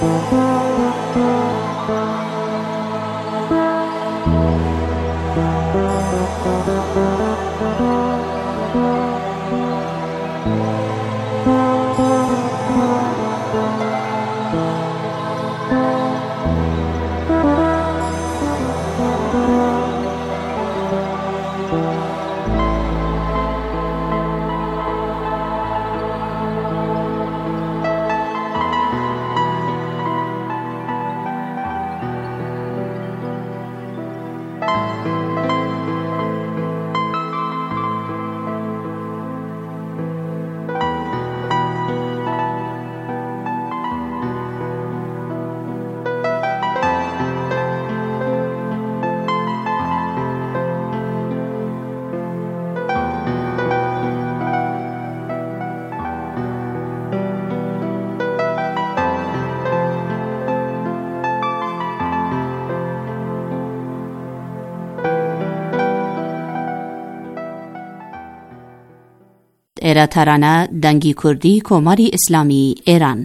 ایرا ترانه دنگی کردی کماری اسلامی ایران.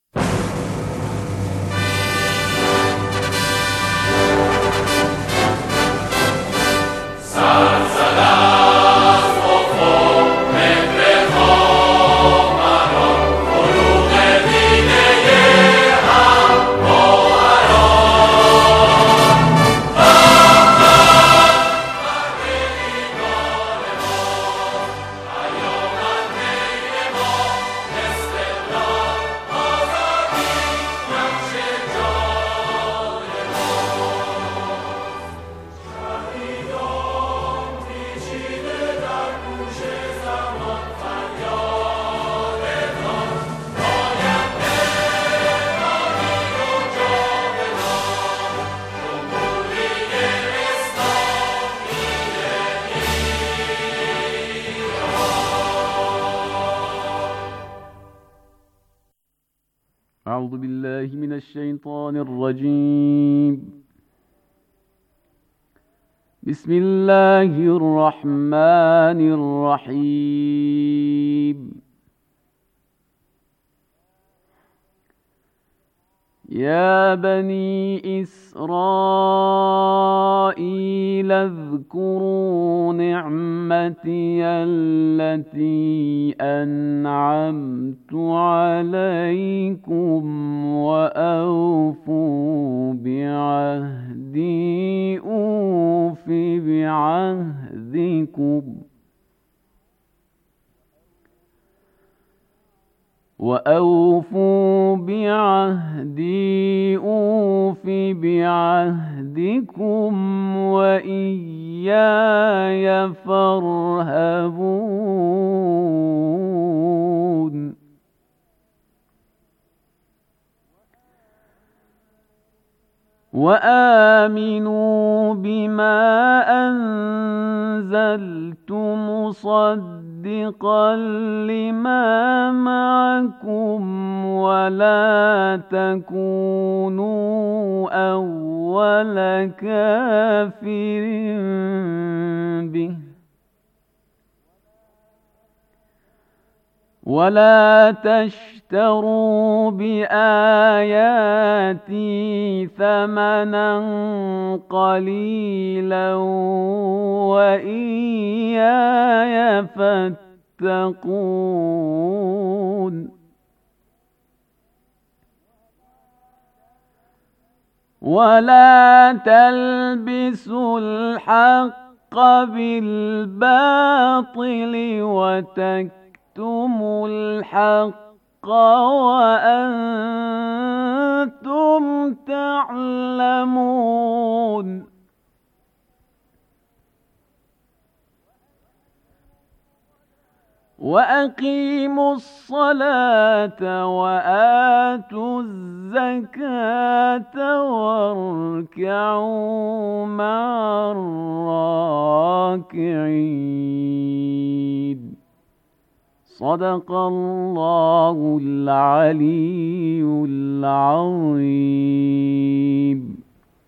أعوذ بالله من الشيطان الرجيم. بسم الله الرحمن الرحيم. يا بني إسرائيل اذكروا نعمتي التي أنعمت عليكم وأوفوا بعهدي أوف بعهدكم وأوفوا بعهدي أوف بعهدكم وإياي فارهبون. وآمنوا بما أنزلت مصدقا لما معكم ولا تكونوا أول كافر به ولا تشتروا بآياتي ثمنا قليلا وإياي فاتقون. ولا تلبسوا الحق بالباطل وتكتموا الحق وأنتم تعلمون. وأقيموا الصلاة وآتوا الزكاة واركعوا مع الراكعين. صدق الله العلي العظيم.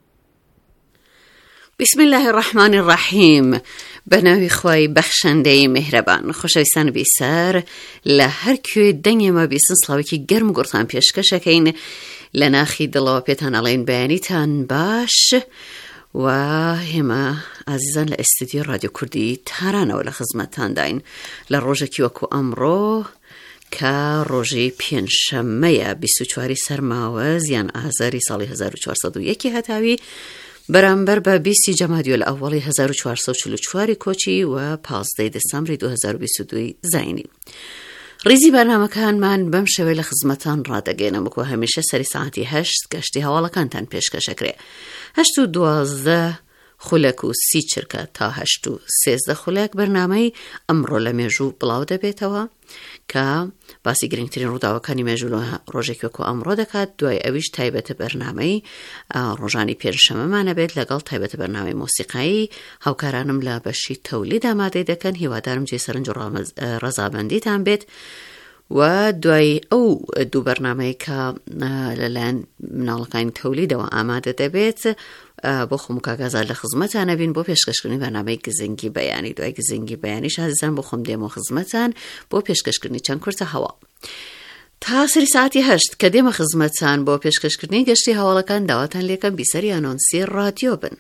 بسم الله الرحمن الرحیم. به نام خوای بخشنده مهربان. خوشویستان بیسر لهر که دنیا ما بیسن سلاوی که گرم گرتان پیشکش کین لناخی دڵەوە پێتان ئەڵێن بەیانیتان باش و هێمە ئازیزان لە ئێستودیۆ رادیۆ کوردی تارانەوە لە خزمەتتان داین لە ڕۆژێکی وەکو ئەمڕۆ کە ڕۆژی پێنجشەممەیە 24 سەرماوەز یان ئازاری ساڵی 1401 هەتاوی بەرامبەر بە 20 جەمادی الئەوڵی 1444 کۆچی و 15 دەسەمبری 2022 زاینی. ڕیزی بەرنامەکانمان بەم شێوەیە لە خزمەتان ڕادەگەێنم وەکو هەمیشە سەری ساعتی 8 گەشتی هەواڵەکانتان پێشکەشەکرێ. 8 و 12 خولەک و 30 چرکە تا 8 و 13 خولەک بەرنامەی ئەمڕۆ لە مێژوو بڵاو دەبێتەوە کە باسی گرنگترین ڕووداوەکانی مێژوو لە ڕۆژێکی وەکو ئەمڕۆ دەکات. دوای ئەویش تایبەتە بەرنامەی ڕۆژانی پێنجشەممەمانە بێت لەگەڵ تایبەتە بەرنامەی مۆسیقایی. هاوکارانم لە بەشی تەولید ئامادەی دەکەن، هیوادارم جێ سەرنج و ڕەزابەندیتان بێت. و دوای ئەو دوو بەرنامەی کە لەلایەن مناڵەکانی تەولیدەوە ئامادە دەبێت بۆ خۆم کاگازار لە خزمەتانە بین بۆ پێشکەشکردنی بەرنامەی گزنگی بەیانی. دوای گزنگی بەیانیش عزیزان بۆ خۆم دێمە خزمەتان بۆ پێشکەشکردنی چەند کورتە هەوا تا سەری ساعتی 8 کە دێمە خزمەتان بۆ پێشکەشکردنی گەشتی هەواڵەکان داواتان لێکەم بیسەری ئانۆنسی ڕادیۆ بن.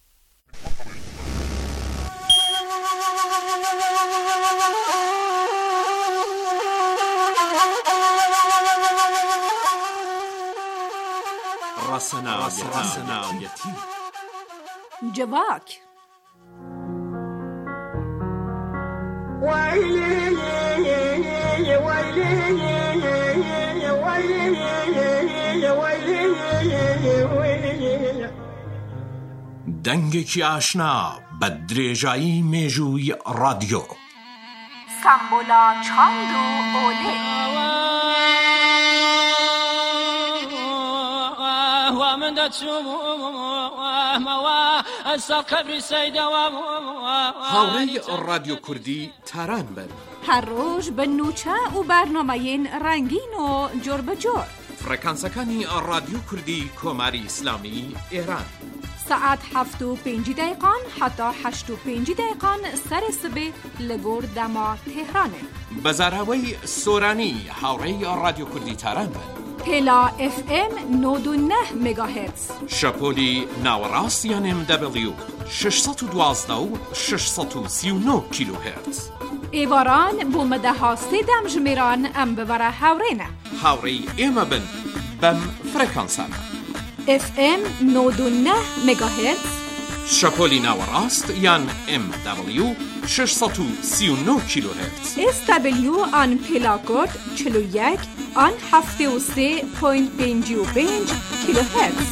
ڕەسەناویەتی جواک دەنگێکی ئاشنا بە درێژایی مێژووی ڕادیۆ سامبۆلا چاند و ئۆلێ من هاوڕێی ڕادیۆ کوردی تاران بن هەر ڕۆژ بە نوچە و بەرنامەیەن ڕەنگین و جۆر بەجۆر. فڕێکانسەکانی ڕادیۆ کوردی کۆماری ئیسلامی ئێران سعات 7:05 حتا 8:05 سەر سبێ لە گۆر دەما تێهرانێ. بەزاراوەی سۆرانی هاوڕێی ڕادیۆ کوردی تاران بن. پێلا FM 99 مگاهرتز. شەپۆلی ناوەڕاست یان MW 612 و 639 کیلوهرتز. ئێواران بۆ مەدەها سێدەم ژمێران ئەم ببەرە هاوڕێنە. هاوڕێی ئێمە بن بەم فڕێکانسانە. FM 99 مگاهرتز. شەپۆلی ناوەڕاست یان MW 639 کیلوهرتز. SW آن پێلاکۆرد 41 آن 73.55 کیلوهرتز.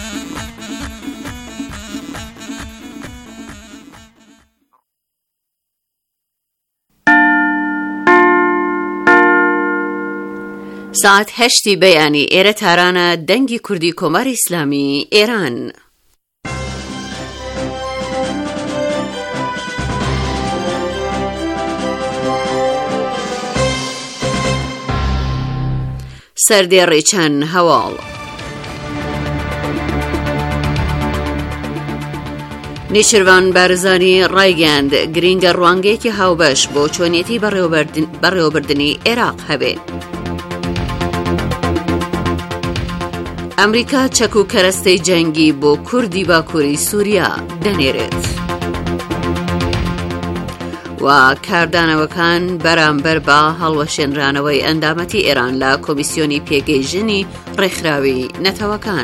ساعت 8 بەیانی ئێرە تارانە دەنگی کوردی کۆماری ئیسلامی ئێران. سەردێڕی چەند هەواڵ. نیشروان بارزانی ڕایگەاند گرینگە ڕوانگەیەکی هاوبەش بۆ چۆنیەتی بەڕێوەبردنی عێراق هەبێ. ئەمریکا چەک و کەرەستەی جەنگی بۆ کوردی باکووری سووریا دەنێرێت. و کاردانەوەکان بەرامبەر بە هەڵوەشێنرانەوەی ئەندامەتی ئێران لە کۆمیسیۆنی پێگەیژنی ڕێکخراوی نەتەوەکان.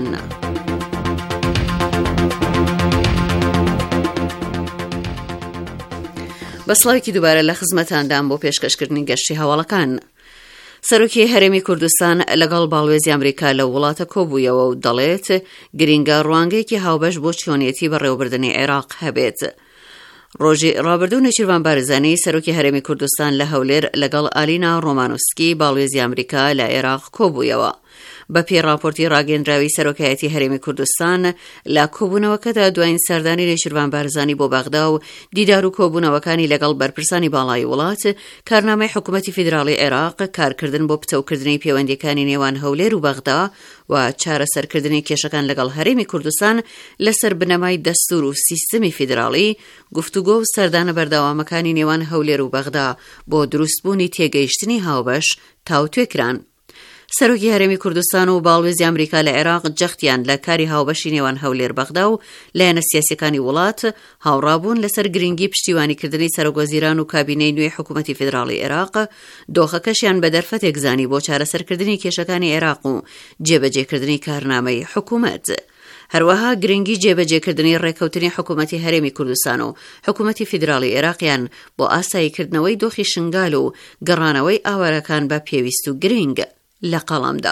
بەسڵاوێکی دووبارە لە خزمەتاندان بۆ پێشکەشکردنی گەشتی هەواڵەکان. سەرۆکی هەرێمی کوردستان لەگەڵ باڵوێزی ئەمریکا لە وڵاتە کۆبوویەوە و دەڵێت گرینگە ڕوانگەیەکی هاوبەش بۆ چۆنیەتی بەڕێوەبردنی عێراق هەبێت. ڕۆژی ڕابردوو نێچیروان بارزانی سەرۆکی هەرێمی کوردستان لە هەولێر لەگەڵ ئالینا ڕۆمانۆسکی باڵوێزی ئەمریکا لە عێراق کۆبوویەوە. بە پێی راپۆرتی ڕاگەندراوی سەرۆکایەتی هەرێمی کوردستان لە کۆبوونەوەکەدا دوایین سەردانی نێچیروان بارزانی بۆ بەغدا و دیدار و کۆبوونەوەکانی لەگەڵ بەرپرسانی باڵای وڵات، کارنامەی حکوومەتی فیدراڵی عێراق، کارکردن بۆ پتەوکردنی پەیوەندیەکانی نێوان هەولێر و بەغدا و چارەسەرکردنی کێشەکان لەگەڵ هەرێمی کوردستان لەسەر بنەمای دەستور و سیستەمی فیدراڵی، گفتوگۆ و سەردانە بەردەوامەکانی نێوان هەولێر و بەغدا بۆ دروستبوونی تێگەیشتنی هاوبەش تاوتوێکران. سەرۆکی هەرێمی کوردستان و باڵوێزی ئەمریکا لە عێراق جەختیان لە کاری هاوبەشی نێوان هەولێر بەغدا و لایەنە سیاسیەکانی وڵات هاوڕابوون لەسەر گرنگی پشتیوانیکردنی سەرۆکوەزیران و کابینەی نوێی حکوومەتی فیدراڵی عێراق، دۆخەکەشیان بە دەرفەتێک زانی بۆ چارەسەرکردنی کێشەکانی عێراق و جێبەجێکردنی کارنامەی حکوومەت. هەروەها گرنگی جێبەجێکردنی ڕێکەوتنی حکوومەتی هەرێمی کوردستان و حکوومەتی فیدراڵی عێراقیان بۆ ئاساییکردنەوەی دۆخی شنگال و گەڕانەوەی ئاوارەکان بە پێویست و گرنگ لە قەڵامدا.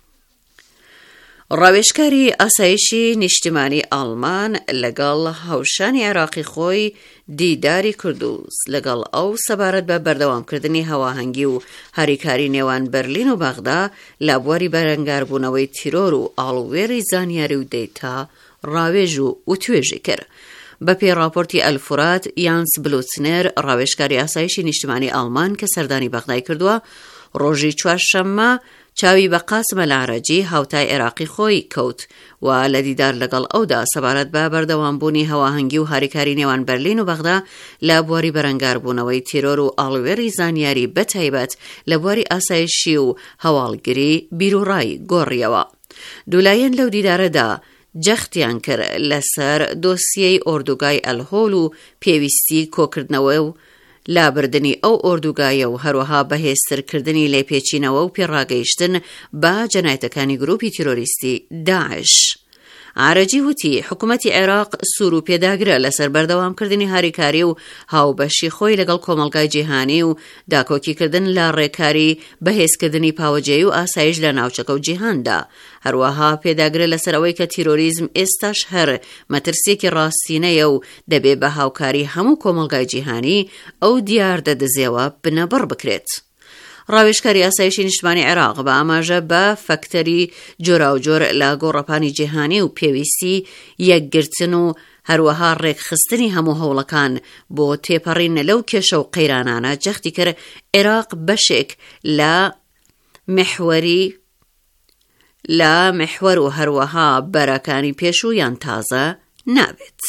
ڕاوێژکاری ئاسایشی نیشتیمانی ئاڵمان لەگەڵ هاوشانی عێراقی خۆی دیداری کردووس لەگەڵ ئەو سەبارەت بە بەردەوامکردنی هەواهەنگی و هاریکاری نێوان بەرلین و بەغدا لە بواری بەرەنگاربوونەوەی تیرۆر و ئاڵوێری زانیاری و دەیتا ڕاوێژ و توێژی کرد. بە پێی راپۆرتی ئەلفورات، یانس بلوتسنەر، ڕاوێژکاری ئاسایشی نیشتیمانی ئاڵمان کە سەردانی بەغدای کردووە، ڕۆژی چوارشەممە چاوی بە قاسمە لارەجی هاوتای عێراقی خۆی کەوت و لە دیدار لەگەڵ ئەودا سەبارەت بە بەردەوامبوونی هەواهەنگی و هاریکاری نێوان بەرلین و بەغدا لە بواری بەرەنگاربوونەوەی تیرۆر و ئاڵوێری زانیاری بەتایبەت لە بواری ئاسایشی و هەواڵگری بیرروڕای گۆڕیەوە. دوولایەن لەو دیدارەدا جەختیان کرد لەسەر دۆسیەی ئۆردوگای ئەلهۆڵ و پێویستی کۆکردنەوە و لابردنی ئەو ئۆردوگایە و هەروەها بەهێزترکردنی لێپێچینەوە و پێڕاگەیشتن بە جەنایەتەکانی گروپی تیرۆریستی داعش. عارەجی وتی حکوومەتی عێراق سوور و پێداگرە لەسەر بەردەوامکردنی هاریکاری و هاوبەشی خۆی لەگەڵ کۆمەڵگای جیهانی و داکۆکیکردن لە ڕێکاری بەهێزکردنی پاوەجێی و ئاسایش لە ناوچەکە و جیهاندا. هەروەها پێداگرە لەسەرەوەی کە تیرۆریزم ئێستاش هەر مەترسێکی ڕاستینەیە و دەبێ بە هاوکاری هەموو کۆمەڵگای جیهانی ئەو دیار دەدەزێەوە بنەبڕ بکرێت. ڕاوێژکاری ئاسایشی نیشتیمانی عێراق بە ئاماژە بە فەکتەری جۆراوجۆر لە گۆڕەپانی جیهانی و پێویستی یەکگرتن و هەروەها ڕێکخستنی هەموو هەوڵەکان بۆ تێپەڕین لەو کێشە و قەیرانانە جەختی کرد عێراق بەشێک لە محور و هەروەها بەرەکانی پێشوویان تازە نابێت.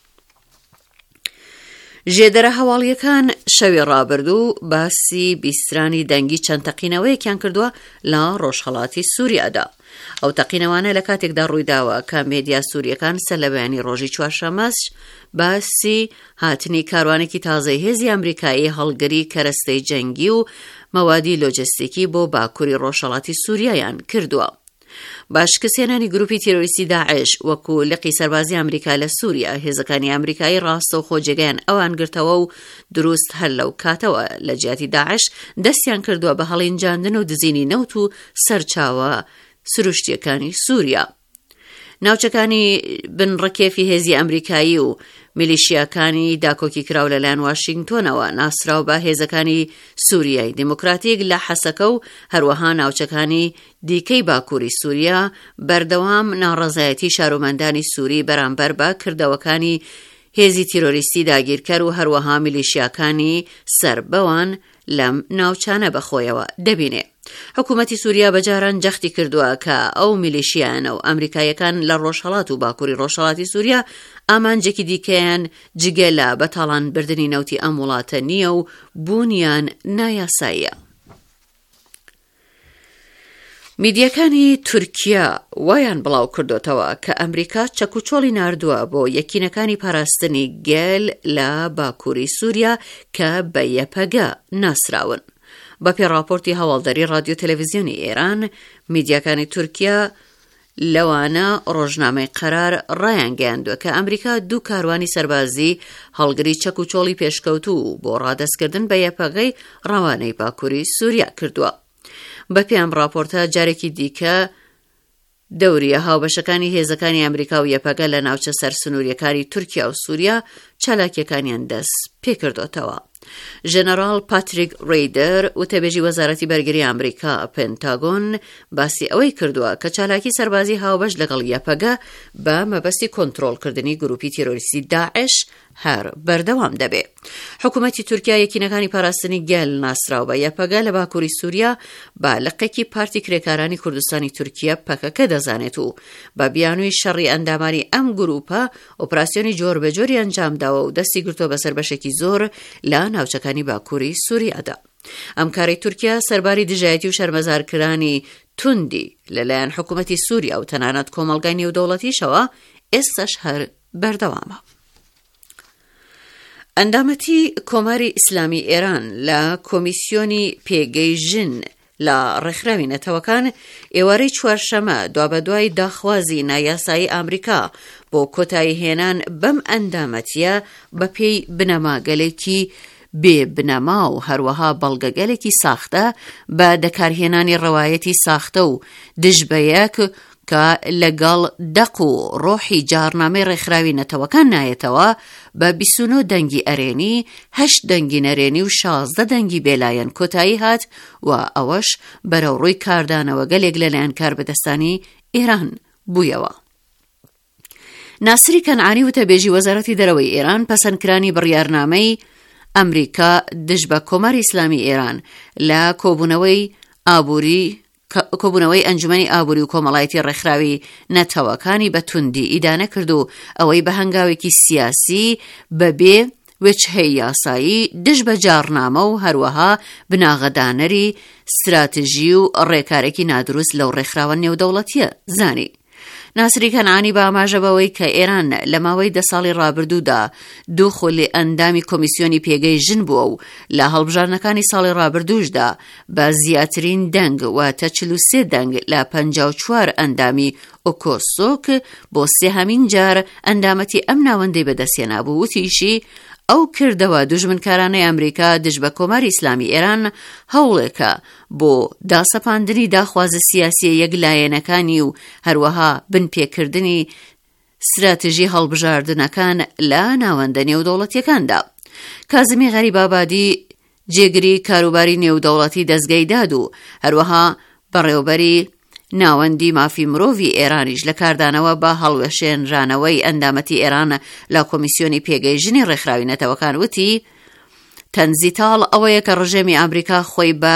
ژێدەرە هەواڵیەکان شەوی ڕابردوو باسی بیسترانی دەنگی چەند تەقینەوەیەکیان کردووە لە ڕۆژهەڵاتی سووریادا. ئەو تەقینەوانە لە کاتێکدا ڕوویداوە کە مێدیا سووریەکان سەر لە بەیانی ڕۆژی چوارشەممەش باسی هاتنی کاروانێکی تازەی هێزی ئەمریکایی هەڵگری کەرەستەی جەنگی و مەوادی لۆجستیکی بۆ باکووری ڕۆژهەڵاتی سووریایان کردووە. باشکەسێنانی گروپی تیرۆریستی داعش وەکو لقی سەربازی ئەمریکا لە سووریا هێزەکانی ئەمریکایی ڕاستە و خۆجێگەیان ئەوان گرتەوە و دروست هەر لەو کاتەوە لە جیاتی داعش دەستیان کردووە بە هەڵینجاندن و دزینی نەوت و سەرچاوە سروشتیەکانی سووریا. ناوچەکانی بنڕکێفی هێزی ئەمریکایی و میلیشیاکانی داکۆکی کراو لەلایەن واشنگتۆنەوە ناسراو بە هێزەکانی سووریای دیموکراتیک لە حەسەکە و هەروەها ناوچەکانی دیکەی باکووری سووریا بەردەوام ناڕەزایەتی شارۆمەندانی سووری بەرامبەر بە کردەوەکانی هێزی تیرۆریستی داگیرکەر و هەروەها میلیشیاکانی سەربەوان لەم ناوچانە بەخۆیەوە دەبینێ. حکوومەتی سووریا بەجاران جەختی کردووە کە ئەو میلیشیانە و ئەمریکایەکان لە ڕۆژهەڵات و باکووری ڕۆژهەڵاتی سووریا ئامانجێکی دیکەیان جگە لە بەتاڵان بردننی نەوتی ئەم وڵاتە نییە و بوونیان نایاساییە. میدیەکانی تورکیا وایان بڵاو کردوتەوە کە ئەمریکا چەکوچۆڵی ناردووە بۆ یەکینەکانی پاراستنی گەل لە باکووری سووریا کە بە یەپەگە ناسراون. بە پێی راپۆرتی هەواڵدەری رادیۆ تەلەڤیزیۆنی ئێران، میدیاکانی تورکیا لەوانە ڕۆژنامەی قەرار ڕایان گەیاندووە کە ئەمریکا دوو کاروانی سەربازی هەڵگری چەکوچۆڵی پێشکەوتوو بۆ ڕادەستکردن بە یەپەگەی ڕەوانەی باکووری سووریا کردووە. بە پێم راپۆرتە جارێکی دیکە دەوریە هاوبەشەکانی هێزەکانی ئەمریکا و یەپەگە لە ناوچە سەرسنووریەکانی تورکیا و سووریا چالاکیەکانیان دەست پێکردوتەوە. ژەنەرال پاتریک ڕیدەر وتەبێژی وەزارەتی بەرگری ئەمریکا پێنتاگۆن باسی ئەوەی کردووە کە چالاکی سەربازی هاوبەش لەگەڵ یەپەگە بە مەبەستی کۆنتڕۆڵکردنی گروپی تیرۆریستی داعش هەر بەردەوام دەبێت. حکوومەتی تورکیا یەکینەکانی پاراستنی گەل ناسراو بە یەپەگە لە باکووری سووریا با لقێکی پارتی کرێکارانی کوردستانی تورکیا پەکەکە دەزانێت و بە بیانووی شەڕی ئەندامانی ئەم گروپە ئۆپراسیۆنی جۆربەجۆری ئەنجامداوە و دەستی گرتووە بەسەر بەشێکی زۆر لە ناوچەکانی باکووری سووریادا. ئەم کاری تورکیا سەرباری دژایەتی و شەرمەزارکرانی توندی لەلایەن حکوومەتی سووریا و تەنانەت کۆمەڵگای نێودەوڵەتیشەوە ئێستاش هەر بەردەوامە. ئەندامەتی کۆماری ئیسلامی ئێران لە کۆمیسیۆنی پێگەیژن لە ڕێکخراوی نەتەوەکان ئێوارەی چوارشەمە دوابەدوای داخوازی نایاسایی ئامریکا بۆ کۆتایی هێنان بەم ئەندامەتیە بە پێی بنەماگەلێکی بێ بنەما و هەروەها بەڵگەگەلێکی ساختە بە دەکارهێنانی ڕەوایەتی ساختە و دژبەیەک کە لەگەڵ دەق و ڕۆحی جارنامەی ڕێکخراوی نەتەوەکان نایەتەوە بە 29 دەنگی ئەرێنی، 8 دەنگی نەرێنی و 16 دەنگی بێلایەن کۆتایی هات و ئەوەش بەرەو ڕووی کاردانەوە گەلێک لەلایەن کاربەدەستانی ئێران بوویەوە. ناسری کەنعانی وتەبێژی وەزارەتی دەرەوەی ئێران پەسەندکرانی بڕیارنامەی ئەمریکا دژ بە کۆماری ئیسلامی ئێران لە کۆبوونەوەی ئەنجومەنی ئابووری و کۆمەڵایەتی ڕێکخراوی نەتەوەکانی بە توندی ئیدانە کرد و ئەوەی بە هەنگاوێکی سیاسی بەبێ وێچهەی یاسایی دژ بە جارنامە و هەروەها بناغەدانەری استراتژی و ڕێکارێکی نادروست لەو ڕێکخراوە نێودەوڵەتیە زانی. ناسری کەنعانی بە ئاماژە بەوەی کە ئێران لە ماوەی 10 ساڵی ڕابردوودا دوو خۆلی ئەندامی کۆمیسیۆنی پێگەیژن بووە و لە هەڵبژارنەکانی ساڵی ڕابردووشدا بە زیاترین دەنگ واتە 43 دەنگ لە 54 ئەندامی ئۆکۆسۆک بۆ سێهەمین جار ئەندامەتی ئەم ناوەندەی بەدەستهێنا بوو وتیشی ئەو کردەوە دوژمنکارانەی ئەمریکا دژ بە کۆماری ئیسلامی ئێران هەوڵێکە بۆ داسەپاندنی داخوازە سیاسی یەکلایەنەکانی و هەروەها بنپێکردنی استراتژی هەڵبژاردنەکان لە ناوەندە نێودەوڵەتیەکاندا. کازمی غەریبابادی جێگری کاروباری نێودەوڵەتی دەستگای داد و هەروەها بەڕێوەبەری ناوەندی مافی مرۆڤی ئێرانیش لە کاردانەوە بە هەڵوەشێنرانەوەی ئەندامەتی ئێران لە کۆمیسیۆنی پێگەیژنی ڕێکخراوی نەتەوەکان وتی تەنزیتاڵ ئەوەیە کە ڕژێمی ئەمریکا خۆی بە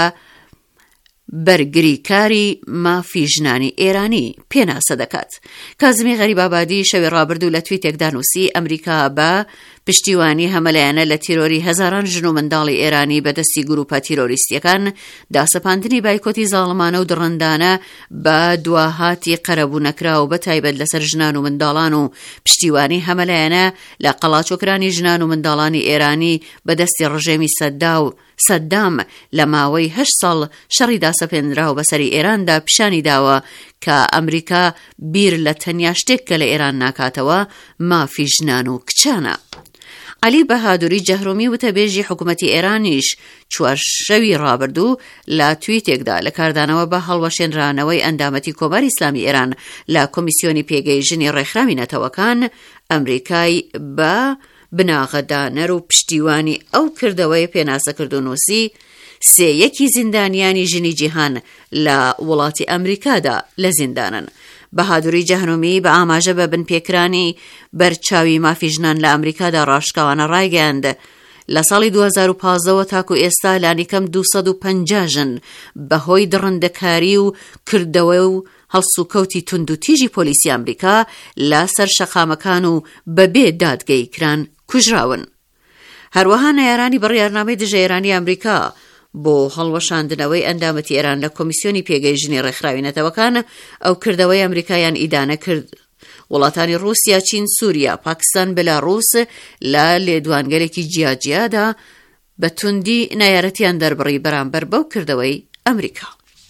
بەرگریکاری مافی ژنانی ئێرانی پێناسە دەکات. کازمی غەریبابادی شەوی ڕابردوو لە تویتێکدا نووسی ئەمریکا بە پشتیوانی هەمەلایەنە لە تیرۆری هەزاران ژن و منداڵی ئێرانی بەدەستی گروپە تیرۆریستیەکان داسەپاندنی بایکۆتی زاڵمانە و دڕندانە بە دواهاتی قەرەبوو نەکراو بە تایبەت لەسەر ژنان و منداڵان و پشتیوانی هەمەلایەنە لە قەڵاچۆکرانی ژنان و منداڵانی ئێرانی بەدەستی ڕژێمی سەدام لە ماوەی 8 ساڵ شەڕی داسەپێنراو بەسەری ئێراندا پیشانی داوە کە ئەمریکا بیر لە تەنیا شتێک کە لە ئێران ناکاتەوە مافی ژنان و کچانە. علی بەهادوری جەهرومی وتەبێژی حکوومەتی ئێرانیش چوارشەوی ڕابردوو لە تویتێکدا لە کاردانەوە بە هەڵوەشێنرانەوەی ئەندامەتی کۆماری ئیسلامی ئێران لە کۆمیسیۆنی پێگەیژنی ڕێکخراوی نەتەوەکان ئەمریکای بە بناغەدانەر و پشتیوانی ئەو کردەوەی پێناسە کرد و نووسی سێیەکی زیندانیانی ژنی جیهان لە وڵاتی ئەمریکادا لە زیندانن. بەهادوری جەهرومی بە ئاماژە بە بنپێکرانی بەرچاوی مافی ژنان لە ئەمریکادا ڕاشکاوانە ڕایگەیاند لە ساڵی 2015 تاکو ئێستا لانیکەم 250 ژن بەهۆی دڕندەکاری و کردەوە و هەڵسوکەوتی تند و تیژی پۆلیسی ئەمریکا لە سەر شەقامەکان و بەبێ دادگەی کران کوژراون. هەروەها نەیارانی بڕیارنامەی دژە ئەمریکا بۆ هەڵوەشاندنەوەی ئەندامەتی ئێران لە کۆمیسیۆنی پێگەیژنی ڕێکخراوی نەتەوەکان ئەو کردەوەی ئەمریکایان ئیدانە کرد. وڵاتانی رووسیا، چین، سووریا، پاکستان، بێلاڕووس لە لێدوانگەرێکی جیاجیادا بە توندی نایارەتیان دەربڕی بەرامبەر بەو کردەوەی ئەمریکا.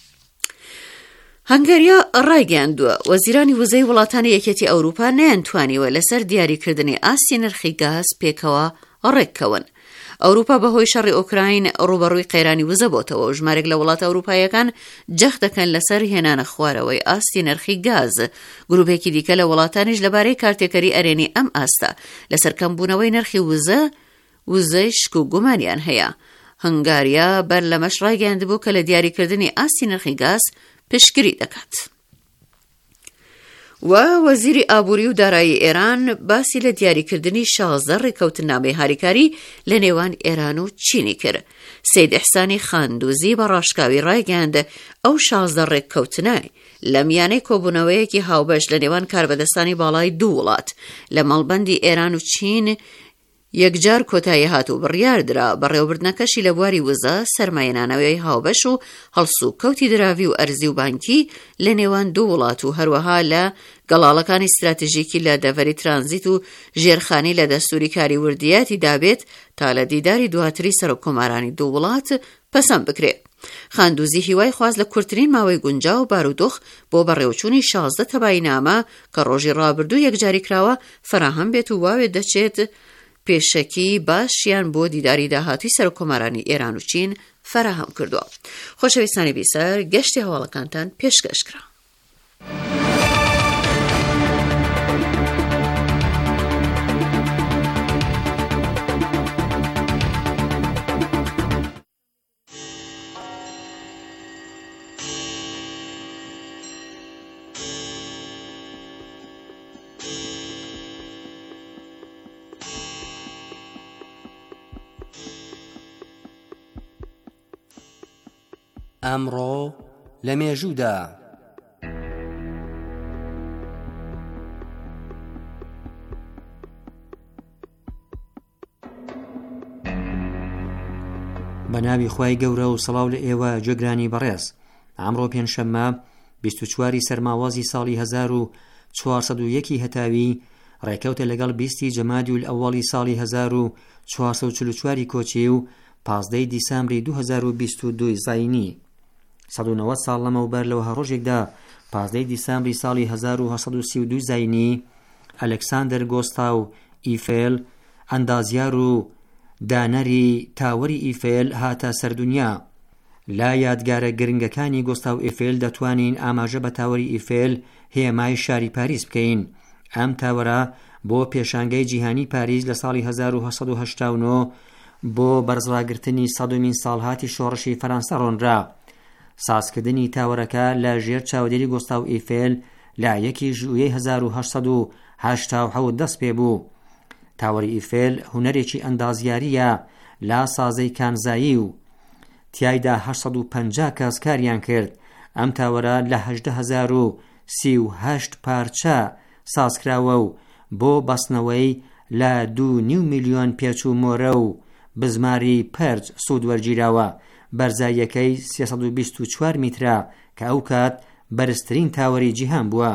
هەنگاریا ڕایگەیاندووە وەزیرانی وزەی وڵاتانی یەکێتی ئەوروپا نەیانتوانیوە لەسەر دیاریکردنی ئاستی نرخی گاز پێکەوە ڕێککەون. ئەوروپا بەهۆی شەڕی ئۆکراین ڕوبەڕووی قەیرانی وزە بۆتەوە و ژمارێک لە وڵاتە ئەوروپایەکان جەخت دەکەن لەسەر هێنانە خوارەوەی ئاستی نرخی گاز. گروپێکی دیکە لە وڵاتانیش لەبارەی کارتێکەری ئەرێنی ئەم ئاستە لەسەر کەمبوونەوەی نرخی وزەی شک و گومانیان هەیە. هەنگاریا بەر لەمەش ڕایگەیاندبوو کە لە دیاریکردنی ئاستی نرخی گاز پشتگیری دەکات. و وەزیری ئابووری و دارایی ئێران باسی لە دیاریکردنی 16 ڕێکەوتنامەی هاریکاری لە نێوان ئێران و چینی کرد. سید ئیحسانی خاندوزی بە ڕاشکاوی ڕایگەیاند ئەو 16 ڕێککەوتنای لە میانەی کۆبوونەوەیەکی هاوبەش لە نێوان کاربەدەستانی باڵای دوو وڵات لە مەڵبەندی ئێران و چین یەکجار کۆتایی هاتوو بڕیاردرا بەڕێوەبردنەکەشی لە بواری وزە سەرمایەنانەوەی هاوبەش و هەڵسو کەوتی دراوی و ئەرزی و بانکی لە نێوان دوو وڵات و هەروەها لە گەڵاڵەکانی استراتیژیکی لە دەڤەری ترانزیت و ژێرخانی لە دەستوری کاری وردیاتی دابێت تا لە دیداری دواتری سەرۆکۆمارانی دوو وڵات پەسەند بکرێت. خاندوزی هیوای خواست لە کورتترین ماوەی گونجاو و بارودۆخ بۆ بەڕێوەچوونی 16 تەباینامە کە ڕۆژی ڕابردوو یەکجاری کراوە فراهەم بێت و واوێ دەچێت پێشەکی باشیان بۆ دیداری داهاتوی سەرۆکۆمارانی ئێران و چین فراهەم کردووە. خۆشەویستانی بیسەر، گەشتی هەواڵەکانتان پێشکەشکرا. ئەمڕۆ لە مێژوودا بە ناوی خوای گەورە و سەڵاو لە ئێوە گوێگرانی بەڕێز. ئەمڕۆ پێنجشەممە 24 سەرماوازی ساڵی 1401 هەتاوی ڕێکەوتە لەگەڵ 20 جەمادی ئەوڵی ساڵی 1444 کۆچی و 15 دیسامبری 2022 زاینی. 190 ساڵ لەمەوبەر لەوە ڕۆژێکدا 15 دیسامبری ساڵی 1932 زاینی ئەلێکساندەر گۆستاو ئیفێل ئەندازیار و دانەری تاوەری ئیفێل هاتە سەردونیا. لا یادگارە گرنگەکانی گۆستاو ئیفێل دەتوانین ئاماژە بە تاوەری ئیفێل هێمای شاری پاریس بکەین. ئەم تاوەرە بۆ پێشانگەی جیهانی پاریس لە ساڵی 1989 بۆ بەرزڕاگرتنی 100مین ساڵهاتی شۆڕشی فەرەنسا ڕۆنرا. سازکردنی تاوەرەکە لە ژێر چاودێری گۆستاو ئیفێل لە 1 ژوئیی 1887 دەست پێ بوو. تاوەری ئیفێل هونەرێکی ئەندازیاریە لا سازەی کانزایی و تیایدا 850 کەس کاریان کرد. ئەم تاوەرە لە 18038 پارچە سازکراوە و بۆ بەستنەوەی لە 2.5 میلیۆن پێچ و مۆرە و بزماری پەرج سوود وەرگیراوە. بەرزاییەکەی 324 میترە کە ئەو کات بەرزترین تاوەری جیهان بووە.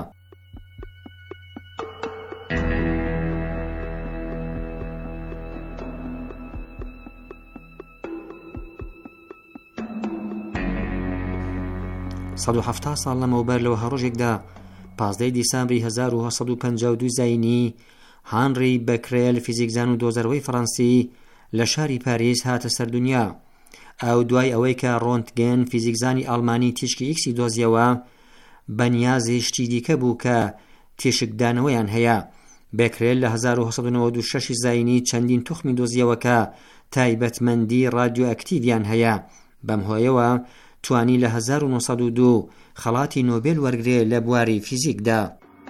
سەد و هەفتاد ساڵ لەمەوبەر لەوە ڕۆژێکدا 15 دیسامبری 1952 زاینی هانری بەکرێل فیزیکزان و دۆزەرەوەی فەڕەنسی لە شاری پاریس هاتە سەردونیا. ئەو دوای ئەوەی کە ڕۆنتگێن فیزیکزانی ئەڵمانی تیشکی ئیکسی دۆزیەوە بەنیازی شتی دیکە بوو کە تیشکدانەوەیان هەیە. بەکرێل لە 1996 زاینی چەندین توخمی دۆزیەوە کە تایبەتمەندی رادیۆئەکتیڤیان هەیە. بەم هۆیەوە توانی لە 1902 خەڵاتی نۆبێل وەرگرێ لە بواری فیزیکدا.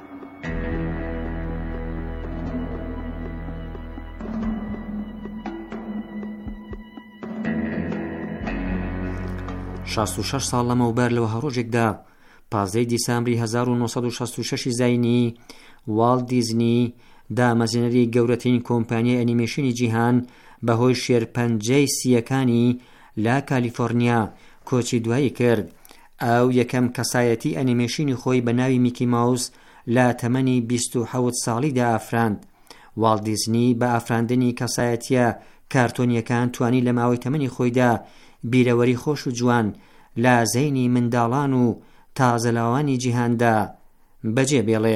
شاست و شش ساڵ لەمەوبەر لەوە ڕۆژێکدا 15 دیسامبری 1966 زاینی واڵت دیزنی دامەزێنەری گەورەترین کۆمپانیای ئەنیمێشنی جیهان بەهۆی شێرپەنجەی سیەکانی لە کالیفۆرنیا کۆچی دوایی کرد. ئەو یەکەم کەسایەتی ئەنیمێشنی خۆی بە ناوی میکی ماوس لە تەمەنی 27 ساڵیدا ئافراند. واڵت دیزنی بە ئافراندنی کەسایەتیە کارتۆنیەکان توانی لە ماوەی تەمەنی خۆیدا بیرەوەری خۆش و جوان لە زەینی منداڵان و تازەلاوانی جیهاندا بەجێ بێڵێ.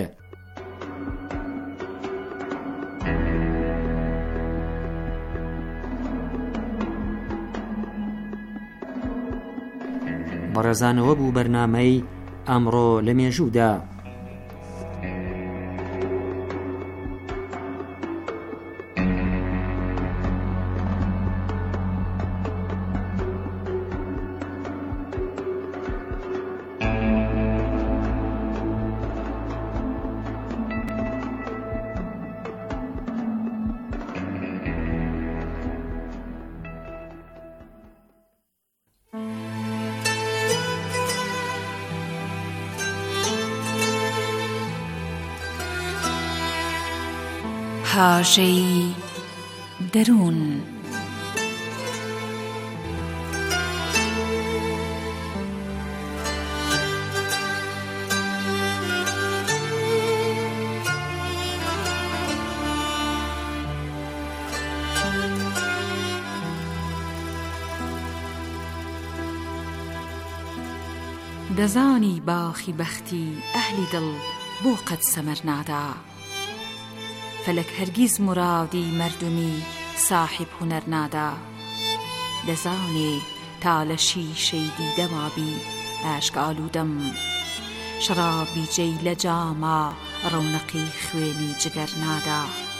بەڕێزانەوە بوو بەرنامەی ئەمڕۆ لە مێژوودا. پاژەی درون. دەزانی باخی بەختی ئەهلی دڵ بۆ قەت سەمەر نادا، فەلەک هەرگیز مرادی مردمی صاحب هونەر نادا. دەزانێ تا لە شیشەی دیدەمابی ئاشک ئالوودەم، شەرابی جێی لە جاما ڕەونەقی خوێنی جگەر نادا.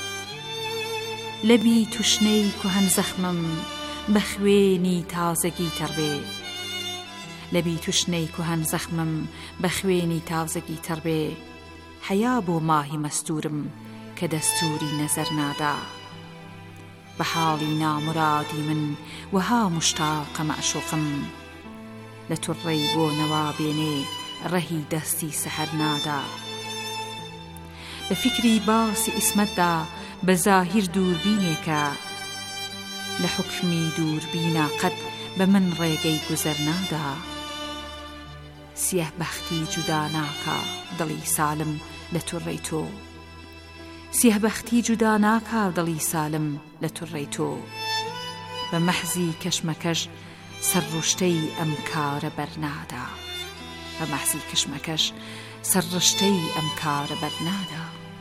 لەبی توشنەی کوهەن زەخمم بە خوێنی تازەگی تەڕبێ، لەبی توشنەی کوهەن زەخمم بە خوێنی تازەگی تەڕبێ. حەیا بۆ ماهی مەستورم کە دەستوری نەزەر نادا. بە حاڵی نامرادی من وەها مشتاقە مەعشوقم، لە توڕەی بۆ نەوابێنێ ڕەهی دەستی سەحەر نادا. بە فکری باسی ئیسمەتدا بە زاهیر دووربینێکە، لە حوکمی دووربینا قەت بە من ڕێگەی گوزەر نادا. سیه بەختی جودا ناکا دڵی سالم لە توڕەی تۆ، سیه بەختی جودا ناکا دڵی سالم لە توڕەی تۆ. بە مەحزی کەشمەکەش سەرڕوشتەی ئەم کارە بەرنادا، بە مەحزی کەشمەکەش سەرڕشتەی ئەم کارە بەرنادا.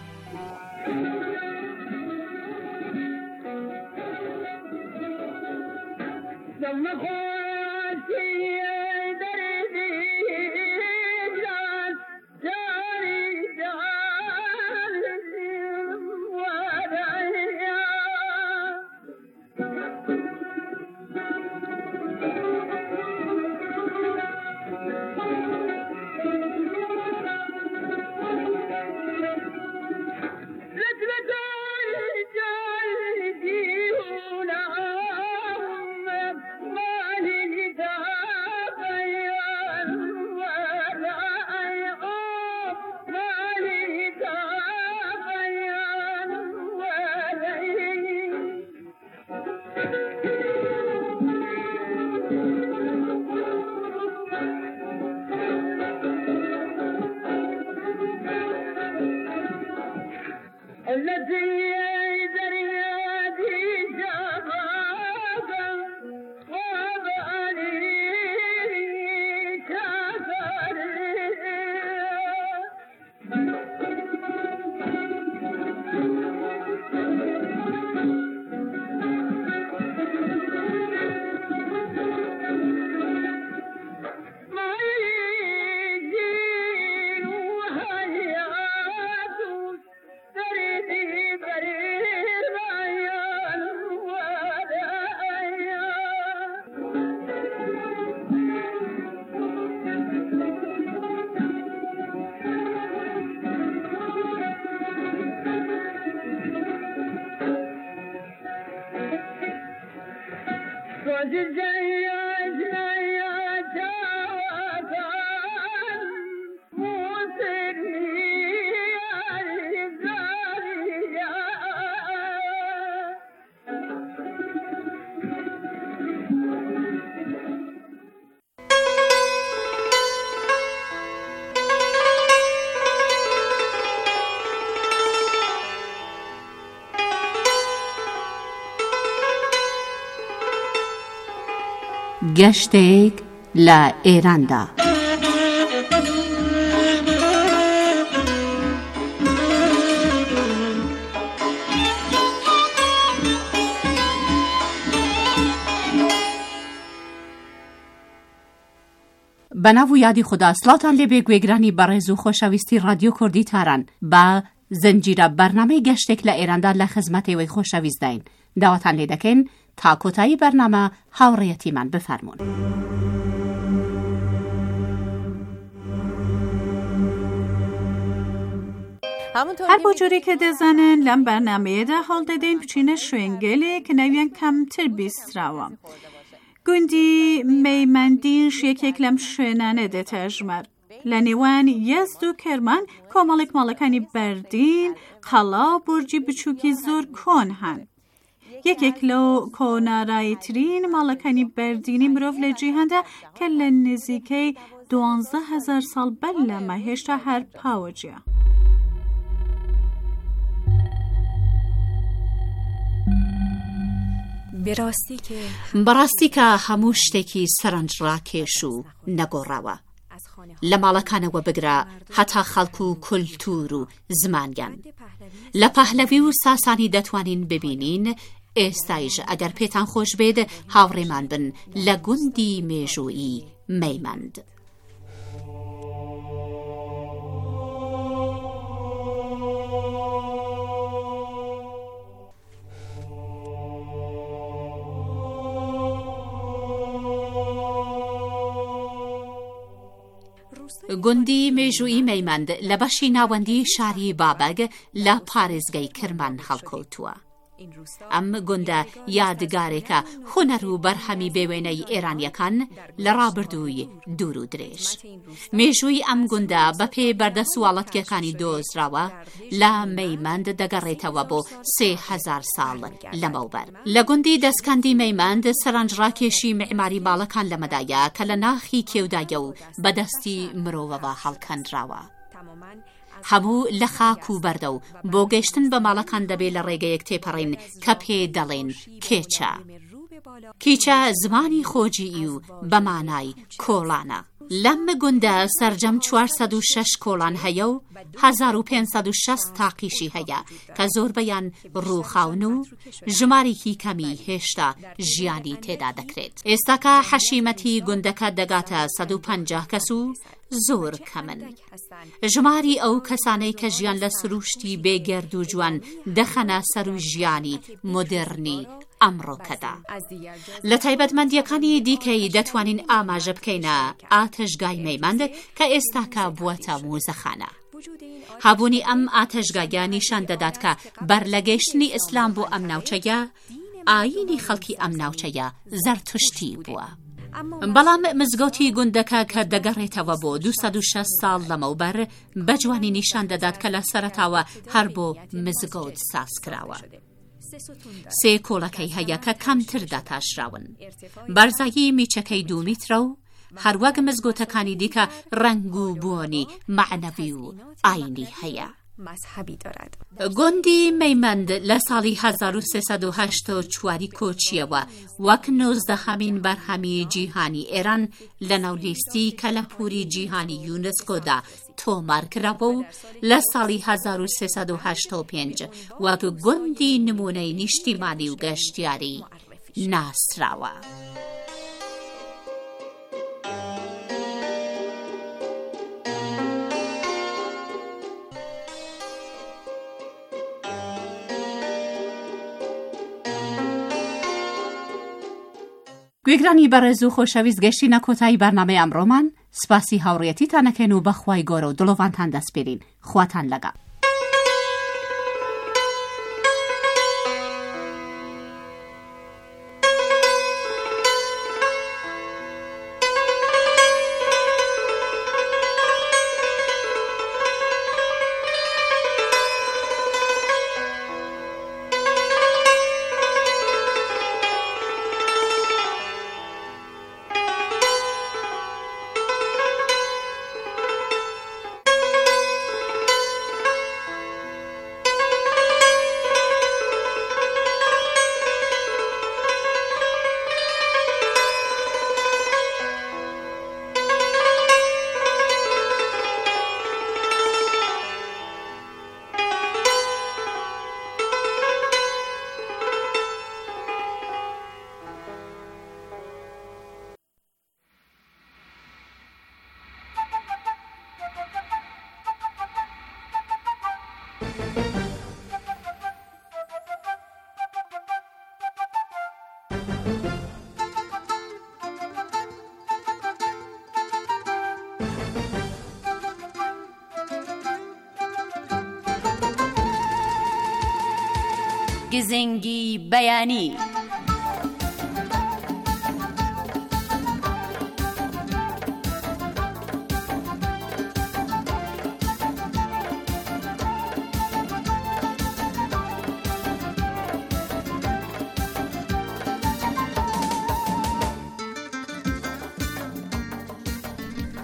گەشتێک لە ئێراندا. بەناو و یادی خوددا سڵاوتان لێبێ گوێگرانی بەڕێز و خۆشەویستی رادیۆ کوردی تاران بە زنجیرە بەرنامەی گەشتێک لە ئێراندا لە خزمەتێوەی خۆشەویست داین. داواتان لێ دەکەین تا کۆتایی بەرنامە هاوڕێیەتیمان بفەرمونون. هەر بۆ جۆرێک کە دەزانن لەم بەرنامەیەدا هەڵ دەدەین بچینە شوێنگەلێک ناویان کەمتر بیستراوە. گوندی مەیمەندیش یەکێک لەم شوێنانە دێتە ژمار. لە نێوان یەزد و کەرمان کۆمەڵێک ماڵەکانی بەردین، قەڵا و بورجی بچووکی زۆر کۆن هەن. یەکێک لەو کۆنارایترین ماڵەکانی بەردینی مرۆڤ لە جیهاندا کە لە نزیکەی 12,000 ساڵ بەر لەمە هێشتا هەر پاوەجیە. بەڕاستی کە هەموو شتێکی سەرنجڕاکێش و نەگۆڕاوە لە ماڵەکانەوە بگرە هەتا خەڵک و کولتور و زمانیان لە پەهلەوی و ساسانی دەتوانین ببینین. ئێستایش ئەگەر پێتان خۆش بێت هاوڕێمان بن لە گوندی مێژوویی مەیمەند. گوندی مێژوویی مەیمەند لە بەشی ناوەندی شاری بابەگ لە پارێزگای کرمان هەڵکەوتووە. ئەم گوندە یادگارێکە هونەر و بەرهەمی بێوێنەی ئێرانیەکان لە ڕابردووی دوور و درێژ. مێژووی ئەم گوندە بەپێ بەردەسوڵەتیەکانی دۆزراوە لە مەیمەند دەگەڕێتەوە بۆ 3000 ساڵ لەمەوبەر. لە گوندی دەستکەندی مەیمەند سەرنجڕاکێشی معماری ماڵەکان لەمەدایە کە لە ناخی کێودایە و بەدەستی مرۆڤەوە هەڵکەندراوە. هەموو لە خاک و بەردە و بۆ گەیشتن بە ماڵەکان دەبێت لە ڕێگەیەک تێپەڕین کە پێ دەڵێن کێچە. کیچە زمانی خۆجیئی و بەمانای کۆڵانە. لەم گوندە سەرجەم 406 کۆڵان هەیە و 1560 تاقیشی هەیە کە زۆربەیان ڕووخاون و ژمارێکی کەمی هێشتا ژیانی تێدا دەکرێت. ئێستاکە حەشیمەتی گوندەکە دەگاتە 150 کەس و زۆر کەمن. ژماری ئەو کەسانەی کە ژیان لە سروشتی بێگەرد و جوان دەخەنە سەر و ژیانی مۆدرنی ئەمڕۆکەدا. لە تایبەتمەندیەکانی دیکەی دەتوانین ئاماژە بکەینە ئاتەشگای مەیمەند کە ئێستاکە بووەتە مۆزەخانە. هەبوونی ئەم ئاتەشگایە نیشان دەدات کە بەرلەگەیشتنی ئیسلام بۆ ئەم ناوچەیە ئایینی خەڵکی ئەم ناوچەیە زەرتشتی بووە. بەڵام مزگەوتی گوندەکە کە دەگەڕێتەوە بۆ 260 ساڵ لەمەوبەر بەجوانی نیشان دەدات کە لە سەرەتاوە هەر بۆ مزگەوت سازکراوە. 3 کۆڵەکەی هەیە کە کەمتر داتاشراون. بەرزایی میچەکەی 2 میترە و هەروەک مزگەوتەکانی دیکە ڕەنگ و بوونی معنەوی و ئاینی هەیە. گوندی مەیمەند لە ساڵی 1384 کۆچیەوە وەک 19هەمین بەرهەمی جیهانی ئێران لە ناولیستی کەلەپوری جیهانی یونسکۆدا تۆمارکراوە و لە ساڵی 1385 وەک گوندی نمونەی نیشتیمانی و گەشتیاری ناسراوە. گوێگرانی بەڕێز و خۆشەویست گەشتینە کۆتایی بەرنامەی ئەمڕۆمان. سپاسی هاوڕێیەتیتان و بەخوای گەورە و دڵۆڤانتان دەسپێرین. خواتان لەگەڵ. گزنگی بەیانی.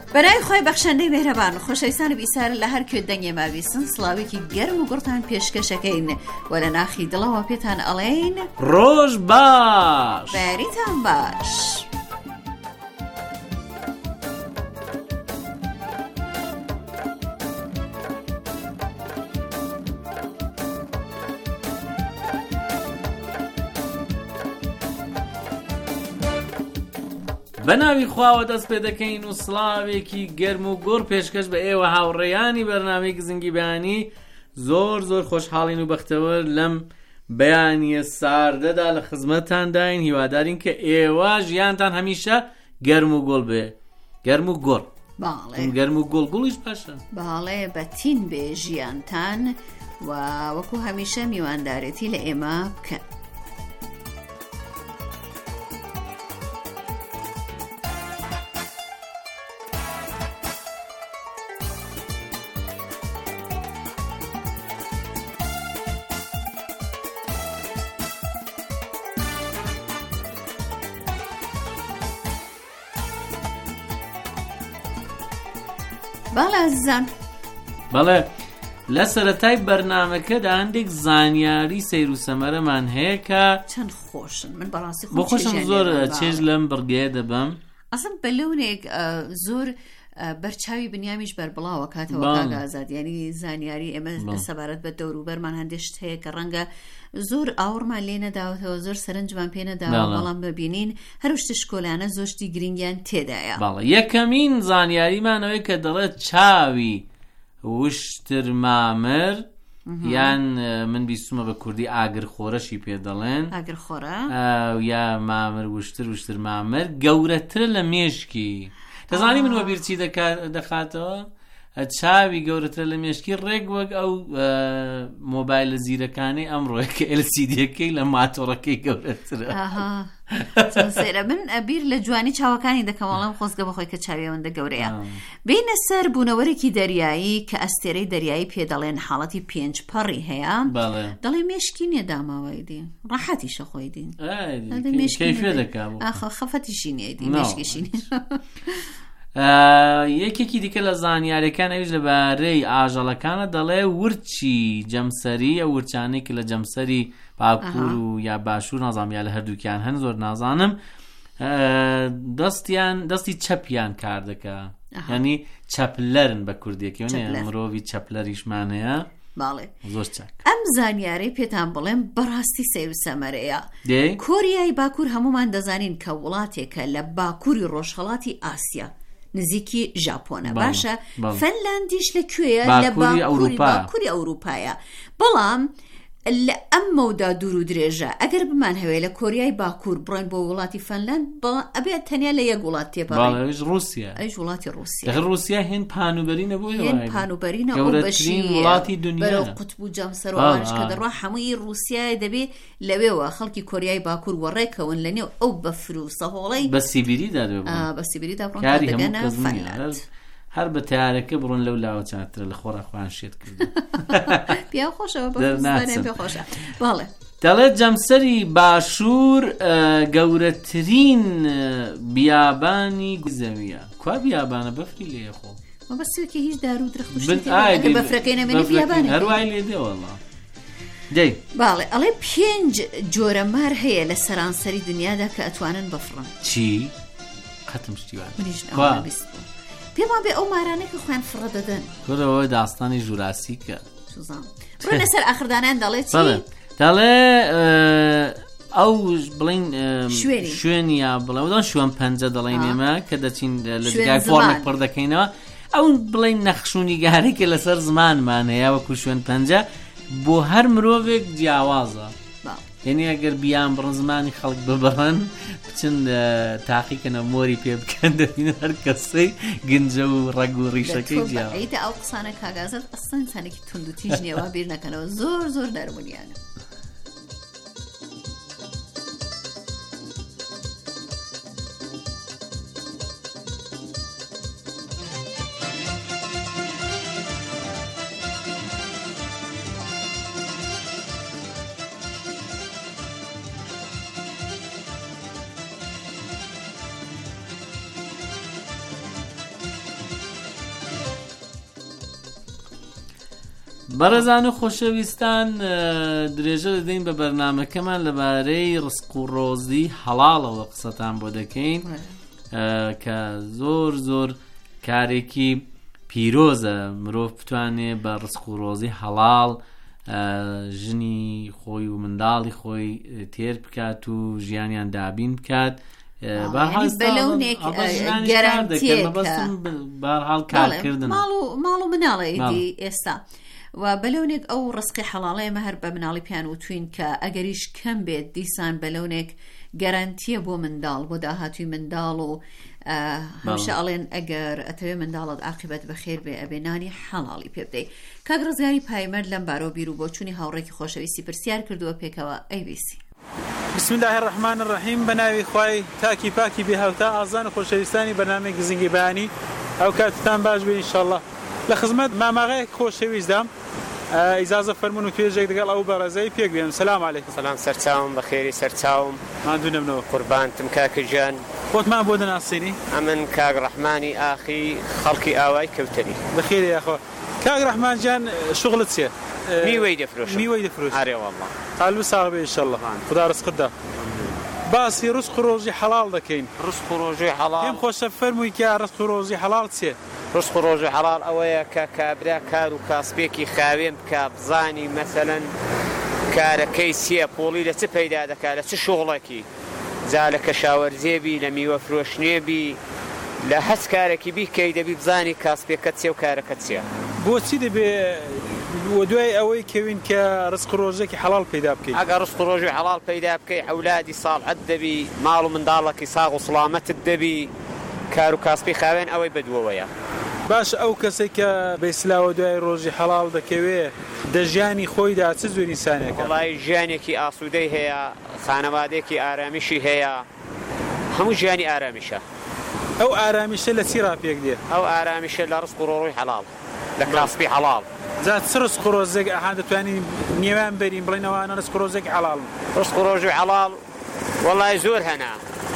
بەناوی خۆی بەخشەندەی مێهرەبان و خۆشەویستان بیسار لە هەر کوێ دەنگێ ماویستن سڵاوێکی گەرم و گوڕتان پێشکەشەکەین و لە ناخی دڵەوە پێتان ئەڵێین ڕۆژ باش بەریتان باش. بەناوی خواوە دەست پێ دەکەین و سڵاوێکی گەرم و گۆڕ پێشکەش بە ئێوە هاوڕێیانی بەرنامەی گزنگی بەیانی. زۆر زۆر خۆشحاڵین و بەختەوەر لەم بەیانیە ساردەدا لە خزمەتتان داین. هیوادارین کە ئێوە ژیانتان هەمیشە گەرم و گۆڵ بێ. گەرم و گۆڕ گەرم و گوڵگوڵیش باشە. باڵێ بەتین بێ ژیانتان و وەکو هەمیشە میواندارەتی لە ئێمە بکەن. باڵێ عزیزان، بەڵێ لە سەرەتای بەرنامەکەدا هەندێک زانیاری سەیر و سەمەرەمان هەیە کە چەند خۆشن. من بەڕاستی بۆ خۆشم زۆر چێژ لەم بڕگەیە دەبم. ئەسم بەلەونێک زۆر بەرچاوی بنیامیش بەربڵاوە کاتەوە کاگازات، یعنی زانیاری ئێمە سەبارەت بە دەوروبەرمان هەندێشت هەیە کە ڕەنگە زۆر ئاوڕمان لێ نەداوەتەوە، زۆر سەرنجمان پێ نەداوە، بەڵام ببینین هەروشتە شکۆلانە زۆشتی گرنگیان تێدایە. باڵە یەکەمین زانیاریمانەوەی کە دەڵێت چاوی وشتر مامر یان من بیستمە بە کوردی ئاگرخۆرەشی پێ دەڵێن، ئاگرخۆرە یا مامر وشتر مامر گەورەتر لە مێشکی. دەزانی من وەبیر چی دەخاتەوە؟ چاوی گەورەتر لە مێشکی ڕێک وەک ئەو مۆبایلە زیرەکانی ئەمڕۆیە کە LCD-ەکەی لە ماتۆڕەکەی گەورەترە. سێرە من ئەبیر لە جوانی چاوەکانی دەکەمەڵام خۆزگە بەخۆی کە چاوی ئەوەندە گەورەیە. بینە سەر بوونەوەرێکی دەریایی کە ئەستێرەی دەریایی پێ دەڵێن حاڵەتی 5 پەڕی هەیە، دەڵێ مێشکی نییە داماوای دی ڕاحەتیشە خۆی دین خەفەتیشی نیە دی مێشکیشی نیە. یەکێکی دیکە لە زانیاریەکان ئەویش لەبارەی ئاژەڵەکانە دەڵێ ورچی جەمسەری، ئەو ورچانەی کە لە جەمسەری باکوور و یا باشوور نازانم یا لە هەردووکیان هەن زۆر نازانم، دەستی چەپیان کار دەکا، یعنی چەپلەرن بە کوردیەکە مرۆڤی چەپلەریشمان هەیە. باڵێ زۆر چاک. ئەم زانیارەی پێتان بڵێم بەڕاستی سەیر و سەمەرەیە. کۆریای باکوور هەمومان دەزانین کە وڵاتێکە لە باکووری ڕۆژهەڵاتی ئاسیا نزیکی ژاپۆنە. باشە فەنلاندیش لەکوێیە؟ لە باکووری ئەوروپایە. بەڵام لە ئەم مەودا دوور و درێژە ئەگەر بمان هەوێ لە کۆریای باکوور بڕۆین بۆ وڵاتی فەنلاند ئەبێت تەنیا لە یەک وڵات تێپەڕین. رووسیا ئەیش وڵاتی رووسیا. رووسیا هێن پانوبەرینە بۆ هێن پانوبەرینە ئەو بەشی وڵاتی دنیا بەرەو قوتب و جەمسەر و ئەوانش کە دەڕوا هەمووی رووسیای دەبێت لەوێوە خەڵکی کۆریای باکوور وەڕێکەون لەنێو ئەو بەفر و سەهۆڵەی بە سیبیریدا دەبێت بە سیبیریدا بڕۆن دەگەنە فەنلاند. هەر بە تیارەکە بڕۆن لەو لاوە چاترە لە خۆڕە خوان شێت کرد. پیا خۆشەوە بە خۆشە. باڵێ دەڵێت جەمسەری باشوور گەورەترین بیابانی زەویە. کوا بیابانە بەفری لێ خۆ بەسێکی هیچ دار و درەخت بەفرەکەی نەمێنی بیابانە هەروای لێ دێ وەڵا دەی. باڵێ ئەڵێ 5 جۆرە مار هەیە لە سەرانسەری دنیادا کە ئەتوانن بەفڕن. چی؟ قەتم شتیوان پێمان بێ ئەو مارانەی کە خۆیان فڕە دەدەن. کورەوە داستانی ژوراسیکە بڕۆنە سەر ئاخردانیان دەڵێت چی؟ دەڵێ ئەو بڵین شوێنی یا بڵێ شوێن پەنجە دەڵێن ئێمە کە دەچین لە جگای فۆرمێک پڕ دەکەینەوە، ئەو بڵین نەخشونی گارێکە لەسەر زمانمان هەیە وەکو شوێن پەنجە بۆ هەر مرۆڤێک جیاوازە. یعنی ئەگەر بیان بڕن زمانی خەڵک ببڕن بچن تاقیکەنە مۆری پێ بکەن دەبینە هەر کەسەی گنجە و ڕەگ و ڕیشەکەی جیاوە. ئەو قسانە کاگازات ئەسڵەن سانێکی تونند و تیژ نیەوە بیر نەکەنەوە، زۆر زۆر دەرمونیانە. بەڕێزان و خۆشەویستان درێژە دەدەین بە بەرنامەکەمان لەبارەی ڕزق و ڕۆزی حەڵاڵەوە قسەتان بۆ دەکەین کە زۆر زۆر کارێکی پیرۆزە مرۆڤ بتوانێت بە ڕزق و ڕۆزی حەڵاڵ ژنی خۆی و منداڵی خۆی تێر بکات و ژیانیان دابین بکات بەلەونێک گەرانتیە بەرحاڵ کارکردن ماڵ و مناڵێتی ئێستا و بەلەونێک ئەو ڕزقی حەڵاڵەیەمە هەر بە مناڵی پیان وتوین کە ئەگەریش کەم بێت دیسان بەلەونێک گەرانتیە بۆ منداڵ بۆ داهاتوی منداڵ و هەمیشە ئەڵێن ئەگەر ئەتەوێ منداڵت عاقبەت بەخێر بێ ئەبێ نانی حەڵاڵی پێ بدەیت. کاک ڕزگاری پایمەرد لەم بارۆ بیر و بۆچوونی هاوڕێکی خۆشەویستی پرسیار کردووە پێکەوە ABC. بسم الله الرحمن الرحیم بەناوی خوای تاکی پاکی بێهاوتا ئازان و خۆشەویستانی بەرنامەی گزنگی بەیانی ئەو کاتتان باش بێ ئینشاءالله. لە خزمەت ماماغەیەک خۆشەویستدام ئیجازە فەرمون و توێژێک دەگەڵ ئەو بەڕێزەی پێک بێنم. سلام عەلەیکم. سلام سەرچاوم بەخێری سەرچاوم ماندوو نەبنەوە قوربانتم کاکە گیان خۆتمان بۆ دەناسیێنی؟ ئەمن کاک ڕەحمانی ئاخی خەڵکی ئاوای کەوتەری. بەخێری یاخۆ کاک ڕەحمان گیان شغلت چییە؟ میوەی دەفرۆشم. میوەی دەفرۆشم. ئارێ وەڵڵا قالب ساغ بێ ئینشاءالله خدا ڕزقت دا. باسی ڕزق و ڕۆزی حەڵاڵ دەکەین. ڕزق و ڕۆژی حەڵاڵ پێم خۆشە فەرمووی کە ڕزق و ڕۆزی حەڵاڵ چییە؟ ڕزق و ڕۆژی حەڵاڵ ئەوەیە کە کابرا کار و کاسبێکی خاوێن بکە بزانی مەسەلەن کارەکەی چییە پۆڵی لە چ پەیدا دەکات لە چ شوغڵێکی جا لە کەشاوەرزێبی لە میوە فرۆشتنێبی لە هەچ کارێکی بیکەی دەبی بزانی کاسبێکەت چییە و کارەکەت چییە. بۆچی دەبێ وە دوای ئەوەی کەوین کە ڕزق و ڕۆژێکی حەڵاڵ پەیدا بکەیت؟ ئەگەر ڕزق و ڕۆژی حەڵاڵ پەیدا بکەی ئەولادی ساڵحەت دەبی ماڵ و منداڵێکی ساغ و سڵامەتت دەبی کار و کاسبی خاوێن ئەوەی بەدووەوەیە. باش ئەو کەسێک کە بەیسلاوە دوای ڕۆژی حەڵاڵ دەکەوێ دەژیانی خۆیدا چ زۆر ئینسانێکە؟ وەڵای ژیانێکی ئاسوودەی هەیە خانەوادێکی ئارامیشی هەیە هەموو ژیانی ئارامیشە. ئەو ئارامیشە لە چی ڕاپێک دێ؟ ئەو ئارامیشە لە ڕزق و ڕۆژی حەڵاڵ لە کاسبی حەڵاڵ. جا چ ڕزق و ڕۆژێک ئەها دەتوانین نێوان بەرین بڵێن ئەوانە ڕزق و ڕۆژێکی حەڵاڵن؟ ڕزق و ڕۆژی حەڵاڵ وەڵای زۆر هەنا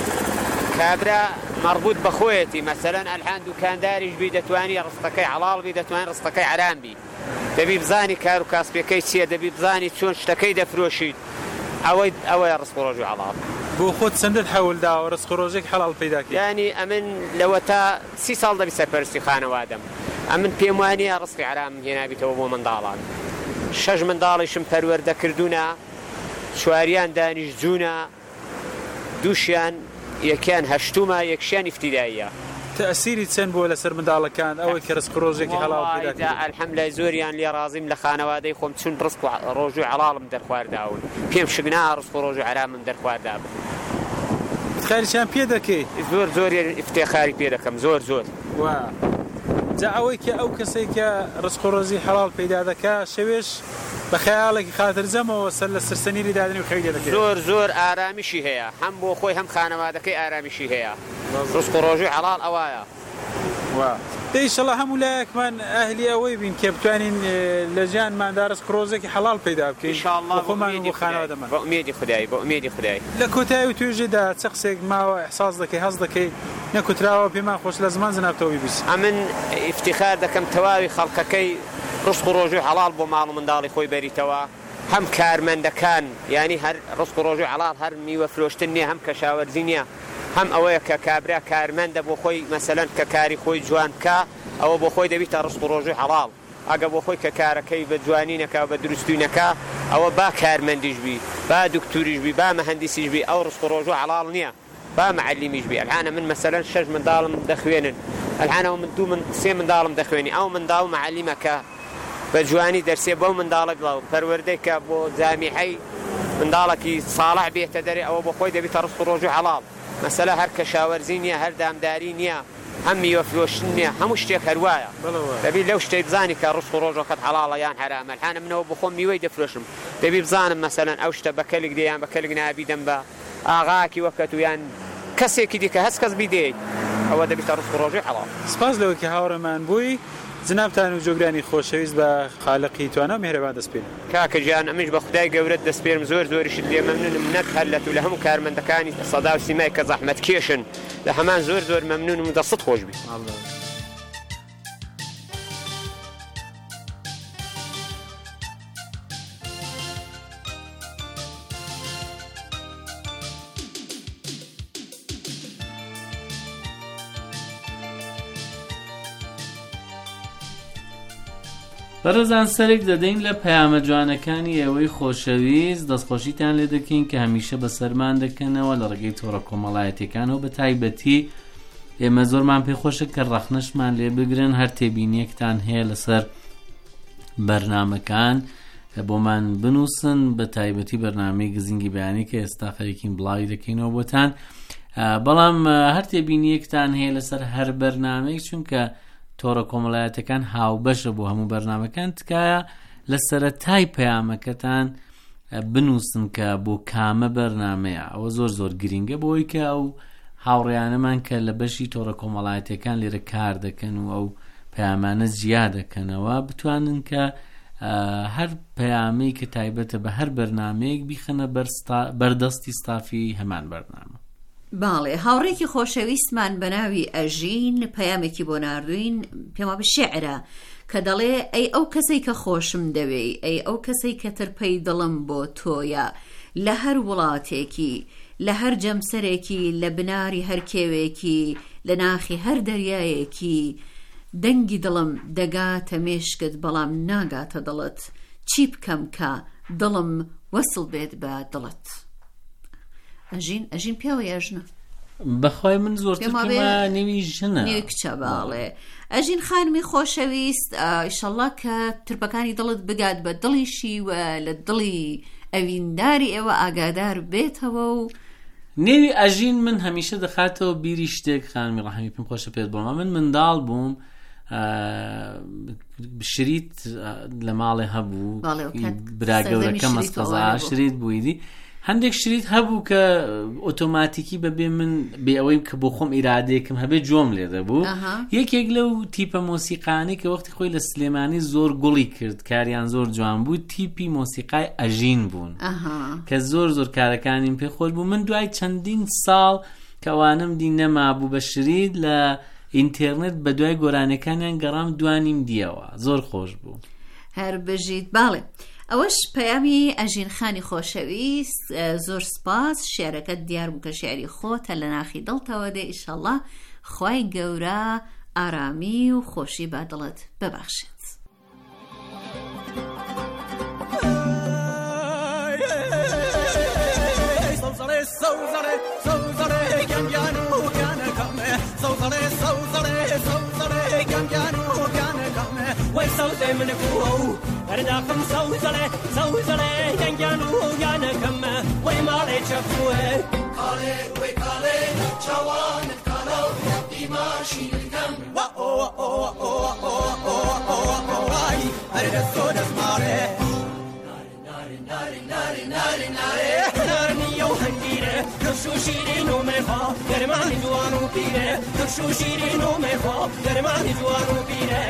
کابرا مربوط بەخۆیەتی مەسەلەن ئەلحان دوکانداریش بی دەتوانی ڕستەکەی حەڵاڵ بی دەتوانین ڕستەکەی حرام بی دەبی بزانی کار و کاسبەکەی چییە دەبی بزانی چۆن شتەکەی دەفرۆشیت ئەوەیە ڕزق و ڕۆژی حەڵاڵ. بۆ خۆت چەندت هەوڵداوە ڕزق و ڕۆژێک حەڵاڵ پەیدا کەیت؟ یعنی ئەمن لەوە تا 30 ساڵ دەبی سەرپەرستی خانەوادەم ئەمن پێم وانییە ڕزقی حرام هێنابیتەوە بۆ منداڵان. 6 منداڵیشم پەروەردە کردوونە 4یان دانیشتجوونە 2شیان یەکیان هەشتومە یەکشیان ئیفتیداییە. تەسیری چەند بۆ لەسەر منداڵەکان ئەوەی کە ڕزق و ڕۆژێکی حەڵاڵ پەیدا کەیت؟ ئەلحەمدولیلا زۆریان لێ ڕازیم لە خانەوادەی خۆم چون ڕزق و ڕۆژی حەڵاڵم دەرخوارداون پێم شگنا ڕزق و ڕۆژی حرامم دەرخواردابن. افتخاریشیان پێ دەکەیت؟ زۆر افتخاری پێ دەکەم زۆر. جا ئەوەی کە ئەو کەسێک کە ڕزق و ڕۆزی حەڵاڵ پەیدا دەکات شەوێش بە خەیاڵێکی خاترجەمەوە سەر لە سەرسەنیری دادنی و خەوی دەکەێت. زۆر ئارامیشی هەیە هەم بۆ خۆی هەم خانەوادەکەی ئارامیشی هەیە. ڕزق و ڕۆژی حەڵاڵ ئەوایە. ئینشەڵڵا هەموو لایەکمان ئەهلی ئەوەی بین کە بتوانین لە ژیانماندا ڕزق و ڕۆژێکی حەڵاڵ پەیدا بکەین بۆ خۆمان و بۆ خانەوادەمان. بە ئومێدی خودای. لە کۆتایی و توێژێدا چ قسێک ماوە ئیحساس دەکەی هەست دەکەی نەکوتراوە پێمان خۆش لە زمان جنابتەوەی بیست؟ ئەمن ئیفتیخار دەکەم تەواوی خەڵکەکەی ڕزق و ڕۆژی حەڵاڵ بۆ ماڵ و منداڵی خۆی بەریتەوە هەم کارمەندەکان یعنی هەر ڕزق و ڕۆژی حەڵاڵ هەر میوە فرۆشتن نییە هەم کەشاوەرزی نییە هەم ئەوەیە کە کابرا کارمەندە بۆ خۆی مەسەلەن کە کاری خۆی جوان بکە ئەوە بۆ خۆی دەبیتە ڕزق و ڕۆژی حەڵاڵ. ئەگە بۆ خۆی کە کارەکەی بە جوانی نەکا بە دروستی نەکا ئەوە با کارمەندیش بی با دکتوریش بی با مەهەندیسیش بی ئەو ڕزق و ڕۆژی حەڵاڵ نییە با معلمیش بی. الحانە من مەسەلەن 6 منداڵم دەخوێنن الحانەوە من 3 منداڵم دەخوێنی ئەو منداڵ معلمەکە بە جوانی دەرسێ بەو منداڵە گڵاو پەروەردەی کە بۆ جامیعەی منداڵێکی ساڵح بێتە دەرێ ئەوە بۆ خۆی دەبیتە ڕزق و ڕۆژی حەڵاڵ. مەسەلە هەر کەشاوەرزی نییە هەر دامداری نییە هەم میوە فرۆشتن نییە هەموو شتێک هەروایە دەبی لەو شتێک بزانی کە ڕزق و ڕۆژەکەت حەڵاڵە یان حرامە. الحانە منەوە بۆ خۆم میوەی دەفرۆشم دەبی بزانم مەسەلەن ئەو شتە بە کەلک دێ یان بە کەلک نابی دەم بە ئاغاکی وەکەت و یان کەسێکی دیکە هەست کەس بیدێت ئەوە دەبیتە ڕزق و ڕۆژی حەڵاڵ. سپاس لەوە کە هاوڕێمان بووی جنابتان و جۆگرانی خۆشەویست بە خالقی توانە و میهرەبان دەست پێن. کاکە گیان ئەمیش بە خودای گەورەت دەست پێرم زۆریشت لێ مەمنونم نەک هەلەت و لە هەموو کارمەندەکانی سەدا و سیمای کە زەحمەت کێشن لە هەمان زۆر مەمنونم دەست خۆش بی. بەڕێزان سەرێک دەدەین لە پەیامە جوانەکانی ئێوەی خۆشەویست دەستخۆشیتان لێ دەکەین کە هەمیشە بە سەرمان دەکەنەوە لە ڕێگەی تۆڕە کۆمەڵایەتیەکانەوە بە تایبەتی ئێمە زۆرمان پێخۆشە کە ڕەخنەشمان لێ بگرن هەر تێبینیەکتان هەیە لەسەر بەرنامەکان بۆمان بنووسن بە تایبەتی بەرنامەی گزینگی بەیانی کە ئێستا خەریکین بڵاوی دەکەینەوە بۆتان بەڵام هەر تێبینیەکتان هەیە لەسەر هەر بەرنامەیەک چونکە تۆڕە کۆمەڵایەتەکان هاوبەشە بۆ هەموو بەرنامەکان تکایە لە سەرەتای پەیامەکەتان بنووسن کە بۆ کامە بەرنامەیە ئەوە زۆر زۆر گرینگە بۆی کە ئەو هاوڕێیانەمان کە لە بەشی تۆڕە کۆمەڵایەتەکان لێرە کار دەکەن و ئەو پەیامانە جیا دەکەنەوە بتوانن کە هەر پەیامەی کە تایبەتە بە هەر بەرنامەیەک بیخەنە بەردەستی ستافی هەمان بەرنامە. باڵێ هاوڕێکی خۆشەویستمان بە ناوی ئەژین پەیامێکی بۆ ناردوین پێما بشێعرە کە دەڵێ ئەی ئەو کەسەی کە خۆشم دەوێ ئەی ئەو کەسەی کە ترپەی دڵم بۆ تۆیە لە هەر وڵاتێکی لە هەر جەمسەرێکی لە بناری هەر کێوێکی لە ناخی هەر دەریایەکی دەنگی دڵم دەگاتە مێشکت بەڵام ناگاتە دڵت چی بکەم کە دڵم وەسڵ بێت بە دڵت. ئەژین پیاوە یاژنە بەخوای من زۆرترکەمە نێوی ژنە نێوی کچە باڵێ ئەژین خانمی خۆشەویست ئیشەڵڵا کە ترپەکانی دڵت بگات بە دڵیشی و لە دڵی ئەوینداری ئێوە ئاگادار بێتەوە و نێوی ئەژین من هەمیشە دەخاتەوە بیری شتێک خانمی ڕەحەمی پێم خۆشە پێت بڵێم من منداڵ بووم شریت لە ماڵێ هەبوو برا گەورەکە مەسقەزا شریت بوویدی هەندێک شریت هەبوو کە ئۆتۆماتیکی بەبێ من بێ ئەوەی کە بۆ خۆم ئیرادەیەکم هەبێ جۆم لێ دەبوو یەکێک لەو تیپە مۆسیقانەی کە وەختی خۆی لە سلێمانی زۆر گوڵی کرد کاریان زۆر جوان بوو تیپی مۆسیقای ئەژین بوون کە زۆر زۆر کارەکانیم پێ خۆش بوو من دوای چەندین ساڵ کەوانم دی نەمابوو بە شریت لە ئینترنێت بە دوای گۆرانەکانیان گەڕام دوانیم دیەوە زۆر خۆش بوو هەر بژیت باڵێ ئەوەش پەیامی ئەژین خانی خۆشەویست زۆر سپاس شێعرەکەت دیار بوو کە شێعری خۆتە لە ناخی دڵتەوە دێ ئیشەڵڵا خوای گەورە ئارامی و خۆشی با دڵت ببەخشێت. سوزة من فوق أرداكم سوزة ينجانو يانكم ويمالي شفوه كالي وكالي شوان كالو بماشي الكم واي أرد السود اسماري نارني يوهنجيري كرشو شيرينو ميخا درماني جوانو بيري كرشو شيرينو ميخا درماني جوانو بيري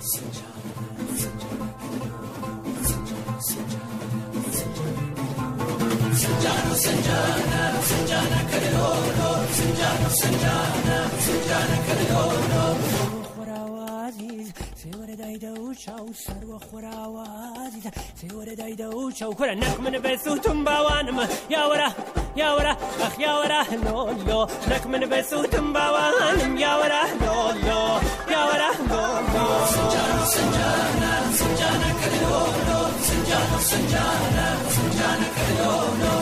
نك من بسوتم باوانم يا ورا يا ورا اخ يا ورا لولو نك من بسوتم باوانم يا ورا لولو يا ورا لولو سنجانا سنجانا سنجانا كلولو سنجانا سنجانا سنجانا كلولو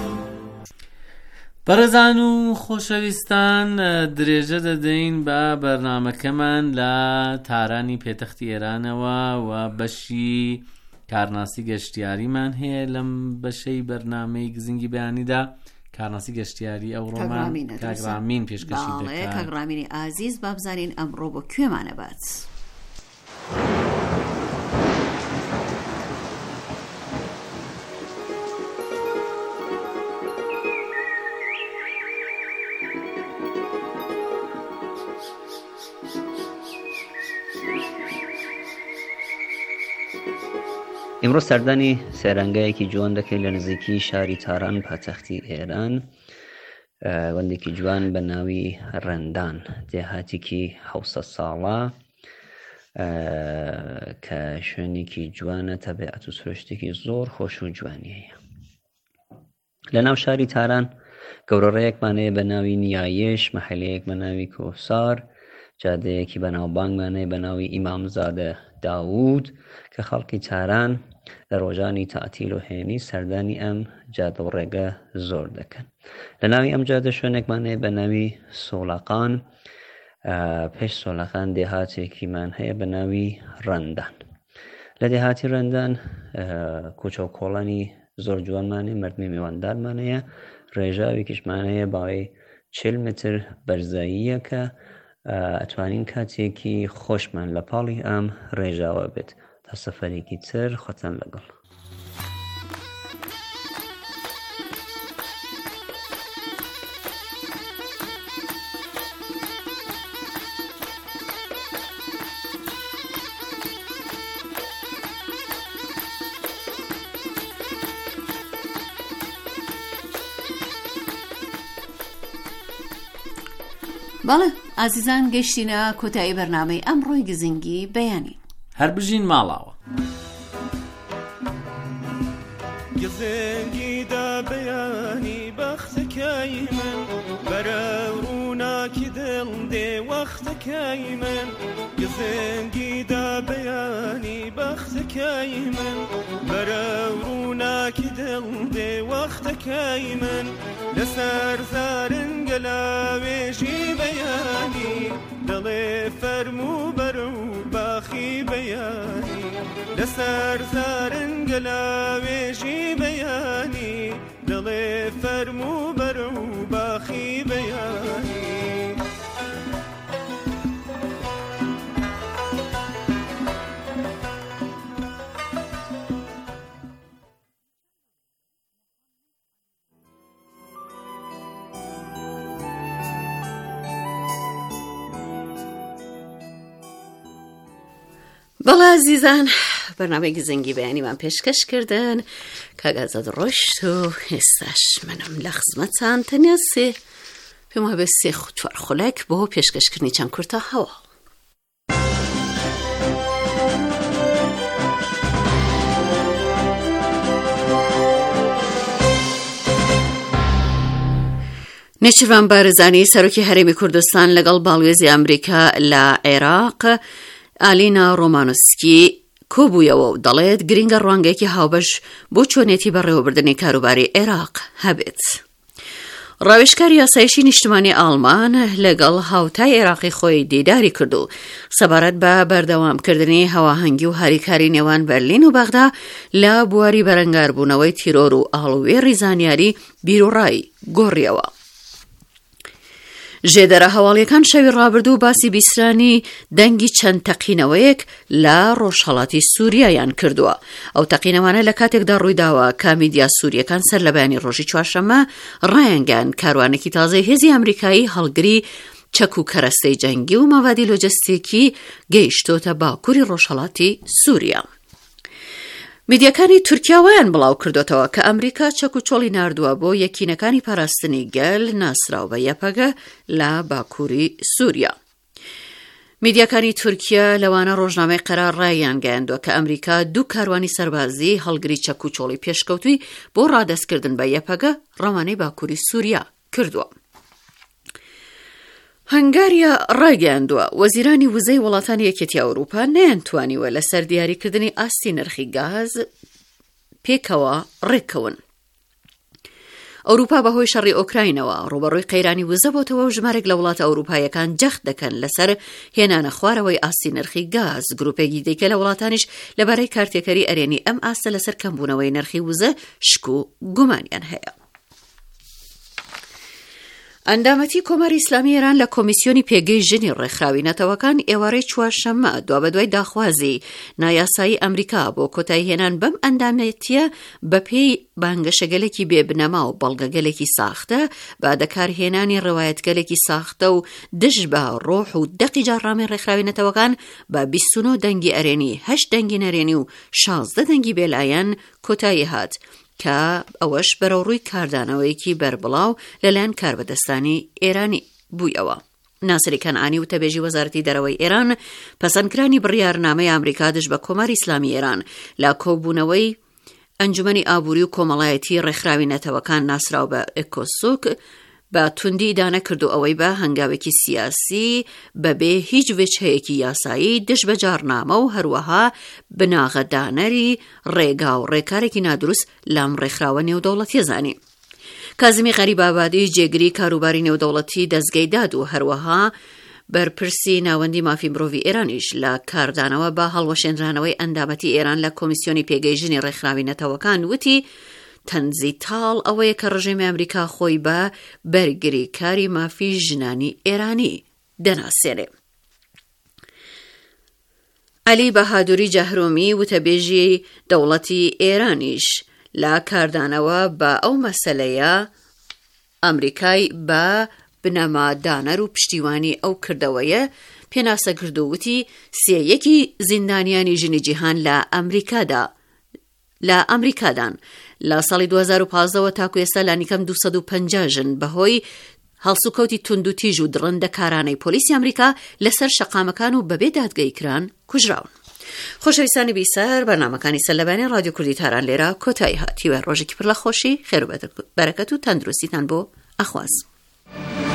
بەڕێزان و خۆشەویستان درێژە دەدەین بە بەرنامەکەمان لە تارانی پێتەختی ئێرانەوە و بەشی کارناسی گەشتیاریمان هەیە لەم بەشەی بەرنامەی گزنگی بەیانیدا کارناسی گەشتیاری ئەوڕۆمان کاگرامین پێشکەشی دەکات. کاگرامینی ئازیز با بزانین ئەمڕۆ بۆ کوێمانە بات. ئێمڕۆ سەردانی سێرانگایەکی جوان دەکەین لە نزیکی شاری تاران پایتەختی ئێران، وەندێکی جوان بە ناوی ڕەندان، دێهاتێکی 700 ساڵە کە شوێنێکی جوانە، تەبیعەت و سروشتێکی زۆر خۆش و جوانی هەیە. لە ناو شاری تاران گەورەڕێیەکمانەیە بە ناوی نیایش، مەحەلەیەک بە ناوی کۆسار، جادەیەکی بەناوبانگمانەیە بە ناوی ئیمامزادە داوود کە خەڵکی تاران لە ڕۆژانی تەعتیل و هێنی سەردانی ئەم جادە و ڕێگە زۆر دەکەن. لە ناوی ئەم جادە شوێنێکمانەیە بە ناوی سۆڵەقان، پێش سۆڵەقان دێهاتێکیمان هەیە بە ناوی ڕەندان. لە دێهاتی ڕەندان کوچە و کۆڵانی زۆر جوانمانەیە، مردمی میواندارمانەیە، ڕێژاوێکیشمانەیە باوەی 40 متر بەرزاییە کە ئەتوانین کاتێکی خۆشمان لە پاڵی ئەم ڕێژاوە بێت تا سەفەرێکی تر خۆتان لەگەڵ. بەڵێ ئازیزان، گەشتینە کۆتایی بەرنامەی ئەمڕۆی گزنگی بەیانی. هەر بژین ماڵاوە. گزنگی دا بەیانی بەختەکەی من بەرە ڕووناکی دڵ دێ وەختەکەی من، گزنگی دا بەیانی بەختەکەی من بەرە ڕووناکی دڵ دێ وەختەکەی من، لەسەر زارنگە لاوێژی بەیانی دڵێ فەرموو بەرە و باخی بەیانی، لەسەر زارنگە لاوێژی بەیانی دڵێ فەرموو بەرە و باخی بەیانی. بەڵێ ئازیزان، بەرنامەی گزنگی بەیانیمان پێشکەشکردن کاگازاد ڕۆشت و ئێستاش منم لە خزمەتان تەنیا پێم وایە بێ 3-4 خولەک بۆ پێشکەشکردنی چەند کورتە هەواڵ. نێچیروان بارزانی سەرۆکی هەرێمی کوردستان لەگەڵ باڵوێزی ئەمریکا لە عێراق ئالینا ڕۆمانۆسکی کۆبوویەوە و دەڵێت گرنگە ڕوانگەیەکی هاوبەش بۆ چۆنێتی بەڕێوەبردنی کاروباری عێراق هەبێت. ڕاوێژکاری یاسایشی نیشتمانی ئاڵمان لەگەڵ هاوتای عێراقی خۆی دیداری کرد و سەبارەت بە بەردەوامکردنی هەواهەنگی و هاریکاری نێوان بەرلین و بەغدا لە بواری بەرەنگاربوونەوەی تیرۆر و ئاڵوێڕی زانیاری بیرۆڕایی گۆڕیەوە. ژێدەرە هەواڵیەکان شەوی ڕابردوو باسی بیسترانی دەنگی چەند تەقینەوەیەک لە ڕۆژهەڵاتی سووریایان کردووە. ئەو تەقینەوانە لە کاتێکدا ڕوویداوە کە میدیا سووریەکان سەر لە بەیانی ڕۆژی چوارشەممە ڕایانگەیاند کاروانێکی تازەی هێزی ئەمریکایی هەڵگری چەک و کەرەستەی جەنگی و ماوادی لۆجستێکی گەیشتۆتە باکووری ڕۆژهەڵاتی سووریا. میدیاکانی تورکیاویان بڵاو کردوتەوە کە ئەمریکا چەک و چۆڵی ناردووە بۆ یەکینەکانی پاراستنی گەل ناسراو بە یەپەگە لە باکووری سووریا. میدیاکانی تورکیا لەوانە ڕۆژنامەی قەرار ڕایان گەیاندووە کە ئەمریکا 2 کاروانی سەربازی هەڵگری چەک و چۆڵی پێشکەوتووی بۆ ڕادەستکردن بە یەپەگە ڕەوانەی باکووری سووریا کردووە. هەنگاریا ڕایگەیاندووە وەزیرانی وزەی وڵاتانی یەکێتی ئەوروپا نەیانتوانیوە لەسەر دیاریکردنی ئاستی نرخی گاز پێکەوە ڕێککەون. ئەوروپا بەهۆی شەڕی ئۆکراینەوە ڕوبەڕووی قەیرانی وزە بۆتەوە و ژمارێک لە وڵاتە ئەوروپایەکان جەخت دەکەن لەسەر هێنانە خوارەوەی ئاستی نرخی گاز. گروپێکی دیکە لە وڵاتانیش لەبارەی کارتێکەری ئەرێنی ئەم ئاستە لەسەر کەمبوونەوەی نرخی وزە شک و گومانیان هەیە. ئەندامەتی کۆماری ئیسلامی ئێران لە کۆمیسیۆنی پێگەی ژنی ڕێکخراوی نەتەوەکان ئێوارەی چوارشەممە دوابەدوای داخوازی نایاسایی ئەمریکا بۆ کۆتایی هێنان بەم ئەندامەتیە بەپێی بانگەشەگەلێکی بێبنەما و بەڵگەگەلێکی ساختە بە دەکارهێنانی ڕەوایەتگەلێکی ساختە و دژ بە ڕۆح و دەقی جاڕامی ڕێکخراوی نەتەوەکان بە 29 دەنگی ئەرێنی 8 دەنگی نەرێنی و 16 دەنگی بێلایەن کۆتایی هات کە ئەوەش بەرەوڕووی کاردانەوەیەکی بەربڵاو لەلایەن کاربەدەستانی ئێرانی بوویەوە. ناسری کەنعانی وتەبێژی وەزارەتی دەرەوەی ئێران پەسەندکرانی بڕیارنامەی ئەمریکا دژ بە کۆماری ئیسلامی ئێران لە کۆبوونەوەی ئەنجومەنی ئابووری و کۆمەڵایەتی ڕێکخراوی نەتەوەکان ناسراو بە ئێکۆسۆک بە توندی دانە کردو ئەوەی بە هەنگاوێکی سیاسی بەبێ هیچ وێچهەیەکی یاسایی دژ بە جارنامە و هەروەها بناغەدانەری ڕێگا و ڕێکارێکی نادروست لام ڕێکخراوە نێودەوڵەتیە زانی. کازمی غەریبابادی جێگری کاروباری نێودەوڵەتی دەستگەی داد و هەروەها بەرپرسی ناوەندی مافی مرۆڤی ئێرانیش لە کاردانەوە بە هەڵوەشێنرانەوەی ئەندامەتی ئێران لە کۆمیسیۆنی پێگەی ژنی ڕێکخراوی نەتەوەکان وتی تەنزی تاڵ ئەوەیە کە ڕژێمی ئەمریکا خۆی بە بەرگری کاری مافی ژنانی ئێرانی دەناسێنێ. عەلی بەهادوری جەهرومی وتەبێژی دەوڵەتی ئێرانیش لە کاردانەوە بە ئەو مەسەلەیە ئەمریکای بە بنەمادانەر و پشتیوانی ئەو کردەوەیە پێناسە کردووتی 3/1 زیندانیانی ژنی جیهان لە ئەمریکادان لە ساڵی 2015ەوە تاکو ئێستا لانیکەم 250 ژن بەهۆی هەڵسوکەوتی تونند و تیژ و درڕندە کارانەی پۆلیسی ئەمریکا لەسەر شەقامەکان و بەبێ دادگەیکران کوژراون. خۆشەویستانی بیسەر بەرنامەکانی سەرلەبانی رادیۆ کوردی تاران لێرە کۆتایی هاتیوە. ڕۆژێکی پڕ لە خۆشی خێر و بەرەکەت و تەندروستیتان بۆ ئەخواز.